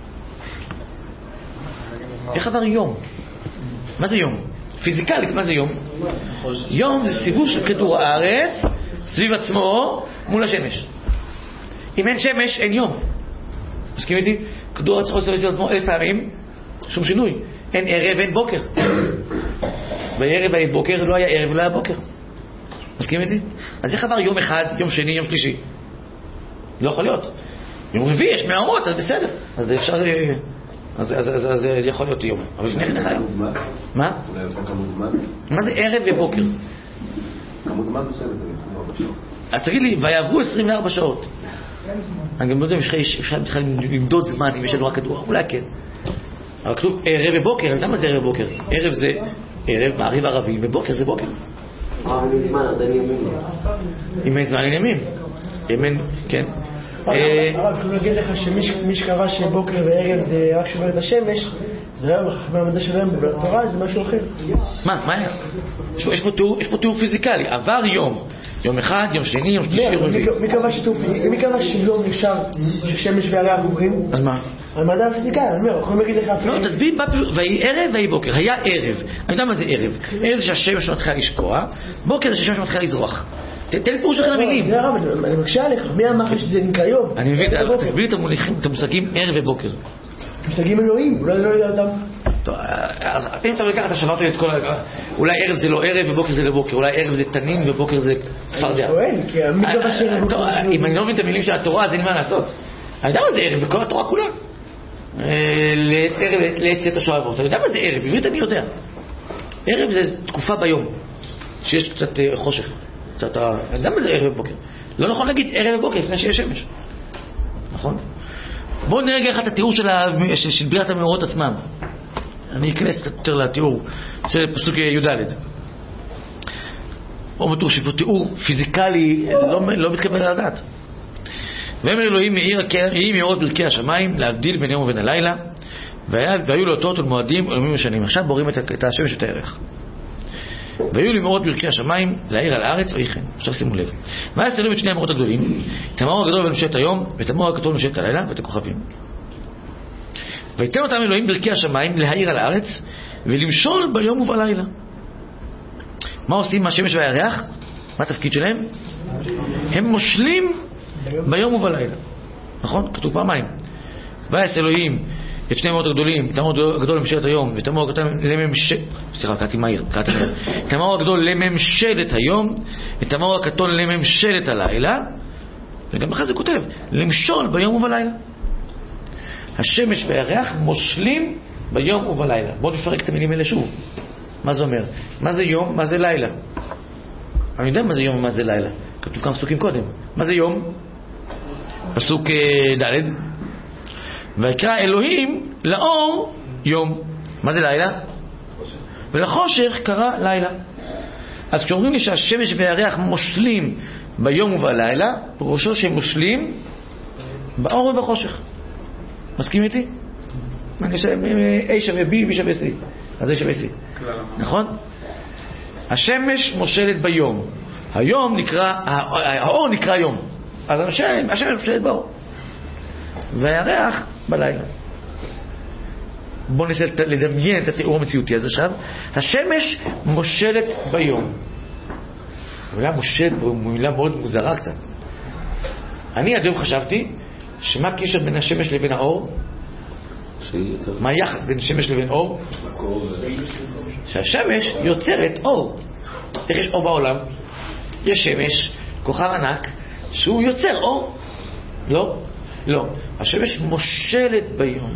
איך עבר יום? מה זה יום? פיזיקלית, מה זה יום? יום זה סיבוב של כדור הארץ סביב עצמו מול השמש. אם אין שמש, אין יום. מסכים איתי? כדור הארץ יכול לסביב עצמו אלף פעמים, שום שינוי. אין ערב, אין בוקר. בערב והיה בוקר, לא היה ערב ולא היה בוקר. מסכים איתי? אז איך עבר יום אחד, יום שני, יום שלישי? לא יכול להיות. יום רביעי יש מאורות, אז בסדר. אז אפשר... אז, אז, אז, אז יכול להיות יום. אבל לפני כן אחד. מה? מה זה ערב ובוקר? כמות זמן מסוימת. אז תגיד לי, ויעברו עשרים וארבע שעות. אני גם לא יודע אם אפשר למדוד זמן, אם יש לנו רק כדור, אולי כן. אבל כתוב ערב ובוקר, אני יודע מה זה ערב ובוקר? ערב זה ערב, מעריב ערבי, ובוקר זה בוקר. אבל אין זמן, אז אין ימים. אם אין זמן, אין ימים. אם אין, כן. אבל אני אגיד לך שמי שקבע שבוקר וערב זה רק שובר את השמש, זה היה במדע שלהם בתורה, זה משהו אחר. מה? מה היה? יש פה תיאור פיזיקלי. עבר יום. יום אחד, יום שני, יום שלישי, רביעי. מי קבע שתיאור פיזיקלי? מי קבע שיום אפשר ששמש וירח עוברים? אז מה? המדע הפיזיקלי, אני אומר, יכולים להגיד לך... לא, תסביר, ויהי ערב ויהי בוקר. היה ערב. אני יודע מה זה ערב. ערב זה שהשמש מתחילה לשקוע, בוקר זה שהשמש מתחילה לזרוח. תן לי פירוש אחר למילים. זה הרב, אני מקשה עליך. מי אמר שזה נקרא יום? אני מבין, תסביר את המושגים ערב ובוקר. מושגים אלוהים, אולי לא יודע אותם. טוב, אז אם אתה וכך אתה שברת לי את כל... אולי ערב זה לא ערב ובוקר זה לא בוקר. אולי ערב זה תנין ובוקר זה צפרדע. אם אני לא מבין את המילים של התורה, אז אין מה לעשות. אני יודע מה זה ערב בכל התורה כולה. לעצת השואבות. אני יודע מה זה ערב, בברית אני יודע. ערב זה תקופה ביום, שיש קצת חושך. קצת, אני יודע מה זה ערב ובוקר. לא נכון להגיד ערב ובוקר לפני שיש שמש. נכון? בואו נראה איך את התיאור של בריאת המאורות עצמם. אני אכנס קצת יותר לתיאור של פסוק י"ד. או בטוח שפה תיאור פיזיקלי לא מתקבל על הדעת. ואמר אלוהים יהי מאורות ברכי השמיים להבדיל בין יום ובין הלילה, והיו לאותות ולמועדים ולמועדים ושנים. עכשיו בורים את השמש ואת הערך. והיו לי מאורות ברכי השמיים להאיר על הארץ ויחן. עכשיו שימו לב. ואז צלם את שני המאורות הגדולים, את המאור הגדול בנמשלת היום ואת המאור הקטון בנמשלת הלילה ואת הכוכבים. ויתן אותם אלוהים ברכי השמיים להאיר על הארץ ולמשול ביום ובלילה. מה עושים מהשמש והירח? מה התפקיד שלהם? הם מושלים ביום ובלילה. נכון? כתוב פעמיים. ויעש אלוהים את שני המאורות הגדולים, את המאור הגדול לממשלת היום ואת המאור הקטן לממשלת... סליחה, קראתי מהיר. את המאור הגדול לממשלת היום, את המאור הקטון לממשלת הלילה, וגם אחרי זה כותב, למשול ביום ובלילה. השמש והירח מושלים ביום ובלילה. בואו נפרק את המילים האלה שוב. מה זה אומר? מה זה יום? מה זה לילה? אני יודע מה זה יום ומה זה לילה. כתוב כמה פסוקים קודם. מה זה יום? פסוק ד' ויקרא אלוהים לאור יום. מה זה לילה? ולחושך קרא לילה. אז כשאומרים לי שהשמש והירח מושלים ביום ובלילה, פירושו שהם מושלים באור ובחושך. מסכים איתי? A שווה B, B שווה C. אז A שווה C. נכון? השמש מושלת ביום. היום נקרא, האור נקרא יום. אז השמש מושלת באור. והירח בלילה. בואו ננסה לדמיין את התיאור המציאותי הזה עכשיו. השמש מושלת ביום. המילה מושלת הוא מילה מאוד מוזרה קצת. אני עד היום חשבתי שמה הקשר בין השמש לבין האור? מה היחס בין השמש לבין אור? שהשמש יוצרת אור. איך יש אור בעולם? יש שמש, כוכב ענק, שהוא יוצר אור. לא? לא. השמש מושלת ביום.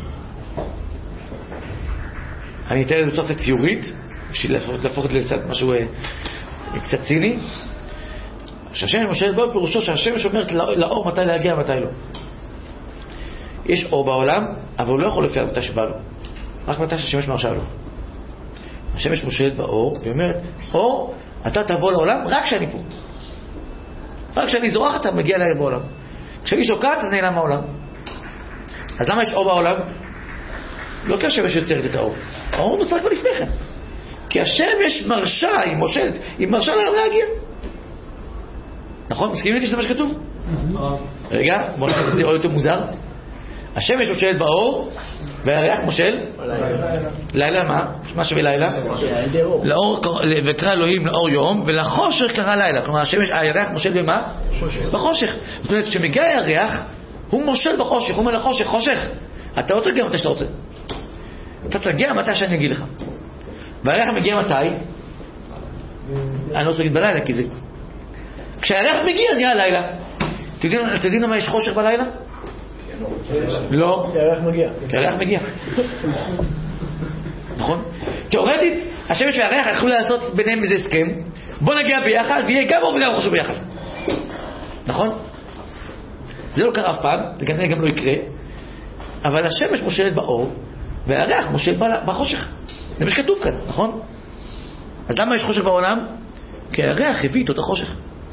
אני אתן לזה בצורה ציורית, בשביל להפוך את זה לצד משהו קצת ציני. שהשמש מושלת ביום פירושו שהשמש אומרת לאור מתי להגיע ומתי לא. יש אור בעולם, אבל הוא לא יכול לפי מתי שבא לו. רק מתי שהשמש מרשה לו. השמש מושלת באור, והיא אומרת, אור, אתה תבוא לעולם רק כשאני פה. רק כשאני זורח אתה מגיע אליי בעולם. כשאני שוקעת, אתה נעלם מהעולם. אז למה יש אור בעולם? לא כי השמש יוצרת את האור. האור נוצר כבר לפני כן. כי השמש מרשה, היא מושלת, היא מרשה לה להגיע. נכון? מסכימים איתי שזה מה שכתוב? רגע, בואו נחזור את זה עוד יותר מוזר. השמש מושלת באור, והירח מושל? לילה מה? מה שווה לילה? לאור, וקרא אלוהים לאור יום, ולחושך קרא לילה. כלומר, השמש, הירח מושל במה? בחושך. זאת אומרת, כשמגיע הירח, הוא מושל בחושך, הוא אומר לחושך, חושך. אתה לא תגיע מתי שאתה רוצה. אתה תגיע מתי שאני אגיד לך. והירח מגיע מתי? אני לא רוצה להגיד בלילה, כי זה... כשהירח מגיע, נהיה לילה. אתם יודעים למה יש חושך בלילה? לא. הירח מגיע. הירח מגיע. נכון? תיאורטית, השמש והירח יכלו לעשות ביניהם איזה הסכם. בוא נגיע ביחד, ויהיה גם אור וגם חושך ביחד. נכון? זה לא קרה אף פעם, זה כנראה גם לא יקרה. אבל השמש מושלת באור, והירח מושל בחושך. זה מה שכתוב כאן, נכון? אז למה יש חושך בעולם? כי הירח הביא איתו את החושך.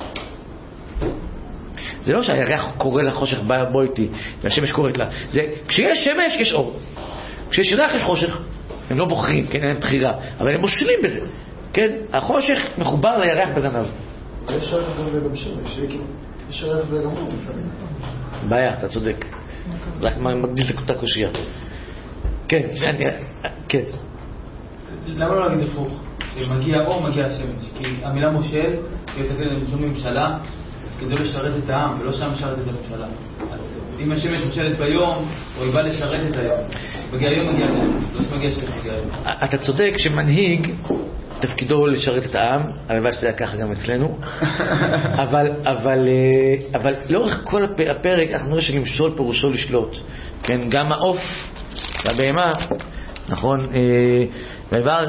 זה לא שהירח קורא לחושך בוא איתי, והשמש קוראת לה. זה, כשיש שמש יש אור. כשיש ירח יש חושך. הם לא בוחרים, כן, אין להם בחירה. אבל הם מושלים בזה. כן? החושך מחובר לירח בזנב. יש ירח וגם שמש. יש ירח וגם אור. בעיה, אתה צודק. זה רק מגדיל את הקושייה. כן, כן. למה לא להגיד הפוך? כשמגיע אור מגיע השמש. כי המילה מושל, היא תגיד לשום ממשלה, כדי לשרת את העם, ולא שם לשרת את הממשלה. אז אם השמש מושלת ביום, או היא באה לשרת את היום. מגיע היום מגיע השמש, לא שמגיע השמש מגיע היום. אתה צודק שמנהיג תפקידו לשרת את העם, הלוואי שזה היה ככה גם אצלנו, אבל, אבל, אבל לאורך כל הפרק אנחנו נראה שלמשול פירושו לשלוט. כן, גם העוף והבהמה, נכון, ועבר,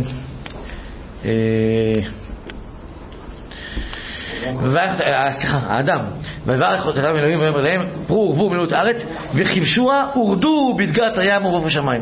סליחה, האדם, ויברך את האדם אלוהים ויאמר להם, פרו ורבו מילאו את הארץ וכבשוה ורדו בדגת הים ובעוף השמיים.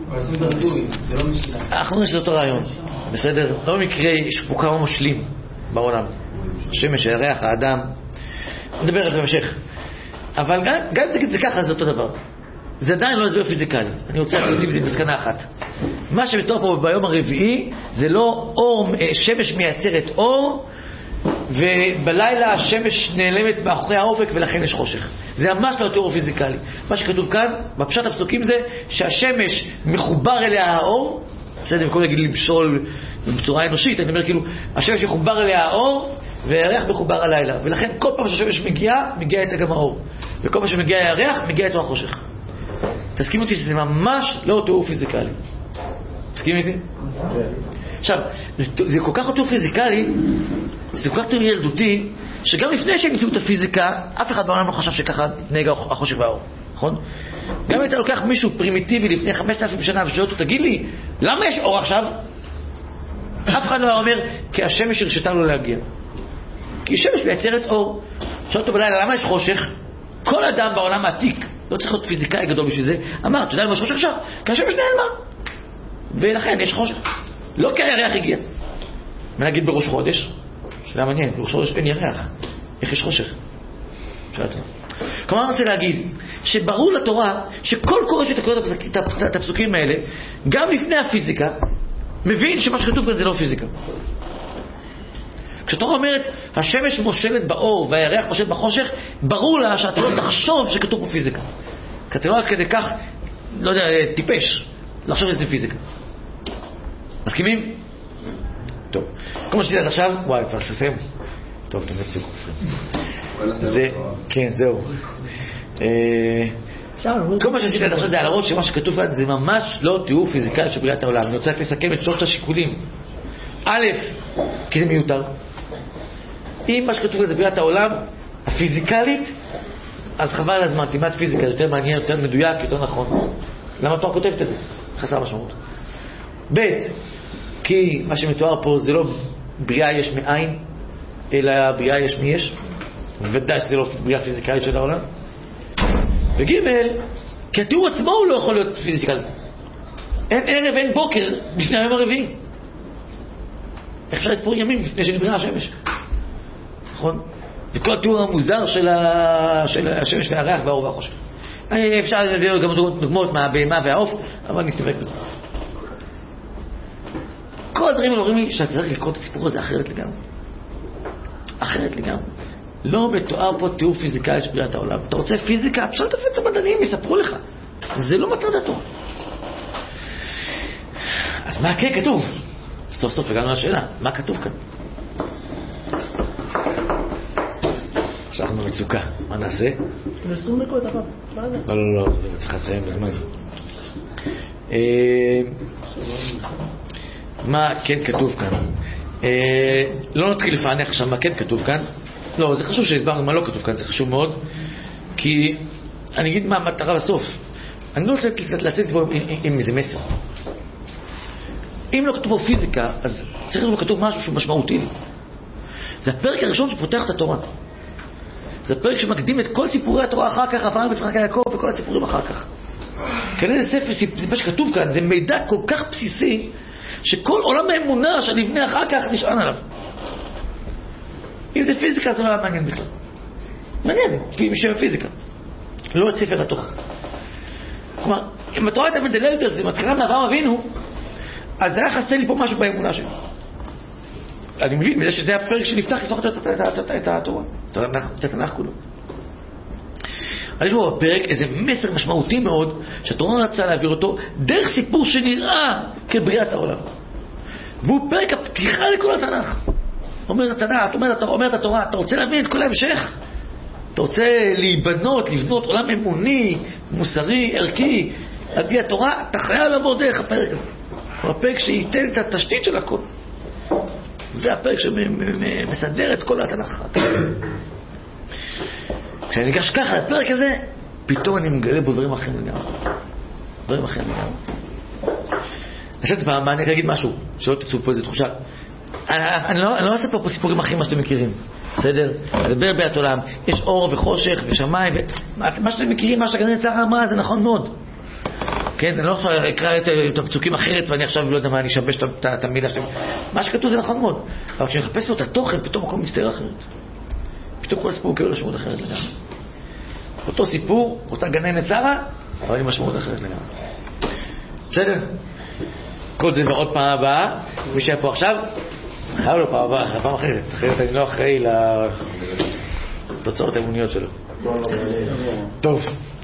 אנחנו נראה שזה אותו רעיון, בסדר? לא במקרה יש פה כמה מושלים בעולם, השמש, הירח, האדם, נדבר על זה במשך. אבל גם אם תגיד זה ככה זה אותו דבר. זה עדיין לא הסבר פיזיקלי. אני רוצה להוציא בזה בסקנה אחת. מה שמתואר פה ביום הרביעי זה לא אור, שמש מייצרת אור, ובלילה השמש נעלמת מאחורי האופק ולכן יש חושך. זה ממש לא תיאור פיזיקלי. מה שכתוב כאן, בפשט הפסוקים זה שהשמש מחובר אליה האור. בסדר, במקום להגיד למשול בצורה אנושית, אני אומר כאילו, השמש מחובר אליה האור והירח מחובר הלילה. ולכן כל פעם שהשמש מגיעה, מגיעה איתה גם האור. וכל פעם שמגיע הירח, מגיע איתו החושך. תסכים אותי שזה ממש לא תיאור פיזיקלי. תסכים איתי? עכשיו, זה, זה כל כך אותו פיזיקלי, זה כל כך יותר ילדותי, שגם לפני שהם ימצאו את הפיזיקה, אף אחד בעולם לא חשב שככה נהג החושך והאור, נכון? גם אם אתה לוקח מישהו פרימיטיבי לפני חמשת אלפים שנה ושואל אותו, תגיד לי, למה יש אור עכשיו? אף אחד לא אומר, כי השמש הרשתה לו להגיע. כי השמש מייצרת אור. שואל אותו בלילה, למה יש חושך? כל אדם בעולם העתיק, לא צריך להיות פיזיקאי גדול בשביל זה, אמר, אתה יודע למה יש חושך עכשיו? כי השמש נעלמה. ולכן יש חושך. לא כי הירח הגיע. ונגיד בראש חודש, שאלה מעניין, בראש חודש אין ירח. איך יש חושך? שאלת. כלומר, אני רוצה להגיד, שברור לתורה, שכל קורא שתקרא את הפסוקים האלה, גם לפני הפיזיקה, מבין שמה שכתוב כאן זה לא פיזיקה. כשתורה אומרת, השמש מושלת באור והירח מושלת בחושך, ברור לה שאתה לא תחשוב שכתוב פה פיזיקה. כי אתה לא עד כדי כך, לא יודע, טיפש, לחשוב שזה פיזיקה. מסכימים? טוב. כמו שתדעת עכשיו, וואי, כבר לסיים. טוב, אתם נצאו כופרים. זה, כן, זהו. כל מה שעשיתי עד עכשיו זה להראות שמה שכתוב כאן זה ממש לא תיאור פיזיקלי של בריאת העולם. אני רוצה רק לסכם את שלושת השיקולים. א', כי זה מיותר. אם מה שכתוב כאן זה בריאת העולם הפיזיקלית, אז חבל על הזמן, תימת פיזיקה יותר מעניין, יותר מדויק, יותר נכון. למה התורה כותבת את זה? חסר משמעות. ב', כי מה שמתואר פה זה לא בריאה יש מאין, אלא בריאה יש מי יש. ודאי שזה לא בריאה פיזיקלית של העולם. וג' כי התיאור עצמו הוא לא יכול להיות פיזיקלי. אין ערב, אין בוקר לפני היום הרביעי. איך אפשר לספור ימים לפני שנבראה השמש? נכון? וכל התיאור המוזר של, ה... של השמש והריח והאור והחושך. אפשר להביא גם דוגמאות מהבהמה והעוף, אבל נסתפק בזה. כל הדברים האלה אומרים לי שאתה צריך לקרוא את הסיפור הזה אחרת לגמרי. אחרת לגמרי. לא מתואר פה תיאור פיזיקלי של בריאת העולם. אתה רוצה פיזיקה? אפשר לתפת את המדענים, יספרו לך. זה לא מטרת התורה. אז מה כן כתוב? סוף סוף הגענו לשאלה, מה כתוב כאן? עכשיו אנחנו מצוקה, מה נעשה? עשרים דקות, אבל מה זה? לא, לא, לא, זה צריך לסיים בזמן. מה כן כתוב כאן? לא נתחיל לפענח עכשיו מה כן כתוב כאן. לא, זה חשוב שהסברנו מה לא כתוב כאן, זה חשוב מאוד, כי אני אגיד מה המטרה בסוף. אני לא רוצה לצאת פה עם איזה מסר. אם לא כתוב פה פיזיקה, אז צריך להיות כתוב משהו שהוא משמעותי. זה הפרק הראשון שפותח את התורה. זה הפרק שמקדים את כל סיפורי התורה אחר כך, אברהם יצחק יעקב וכל הסיפורים אחר כך. כנראה זה ספר, זה מה שכתוב כאן, זה מידע כל כך בסיסי, שכל עולם האמונה שנבנה אחר כך נשען עליו. אם זה פיזיקה, זה לא היה מעניין בכלל. מעניין, משם פיזיקה. לא את ספר התורה. כלומר, אם התורה הייתה מדללת על זה, מתחילה מאברהם אבינו, אז זה היה חסר לי פה משהו באמונה שלי. אני מבין, מזה שזה הפרק שנפתח לפתוח את התורה, את התנ"ך כולו. אז יש בו בפרק איזה מסר משמעותי מאוד, שהתורה רצה להעביר אותו דרך סיפור שנראה כבריאת העולם. והוא פרק הפתיחה לכל התנ"ך. אומרת התנ"ך, אומרת, אומרת התורה, אתה רוצה להבין את כל ההמשך? אתה רוצה להיבנות, לבנות עולם אמוני, מוסרי, ערכי, על פי התורה, אתה חייב לעבור דרך הפרק הזה. הוא הפרק שייתן את התשתית של הכל. זה הפרק שמסדר את כל התנ"ך. כשאני ניגש ככה לפרק הזה, פתאום אני מגלה בו דברים אחרים לגמרי. דברים אחרים לגמרי. אני חושבת פעם, אני אגיד משהו, שלא תצאו פה איזו תחושה. אני לא, אני לא אעשה פה, פה סיפורים אחרים מה שאתם מכירים. בסדר? לדבר בית עולם, יש אור וחושך ושמיים, מה שאתם מכירים, מה שהגננת שרה אמרה, זה נכון מאוד. כן, אני לא אקרא את הפסוקים אחרת ואני עכשיו לא יודע מה, אני אשבש את המילה שלהם. מה שכתוב זה נכון מאוד. אבל כשאני מחפש לו את התוכן, פתאום מקום מסתר אחרת. פתאום כל הסיפור קבל משמעות אחרת לגמרי. אותו סיפור, אותה גננת שרה, אבל עם משמעות אחרת לגמרי. בסדר? כל זה ועוד פעם הבאה, מי שהיה פה עכשיו, חייב לו פעם הבאה, פעם אחרת. אחרת אני לא אחראי לתוצאות האמוניות שלו. טוב.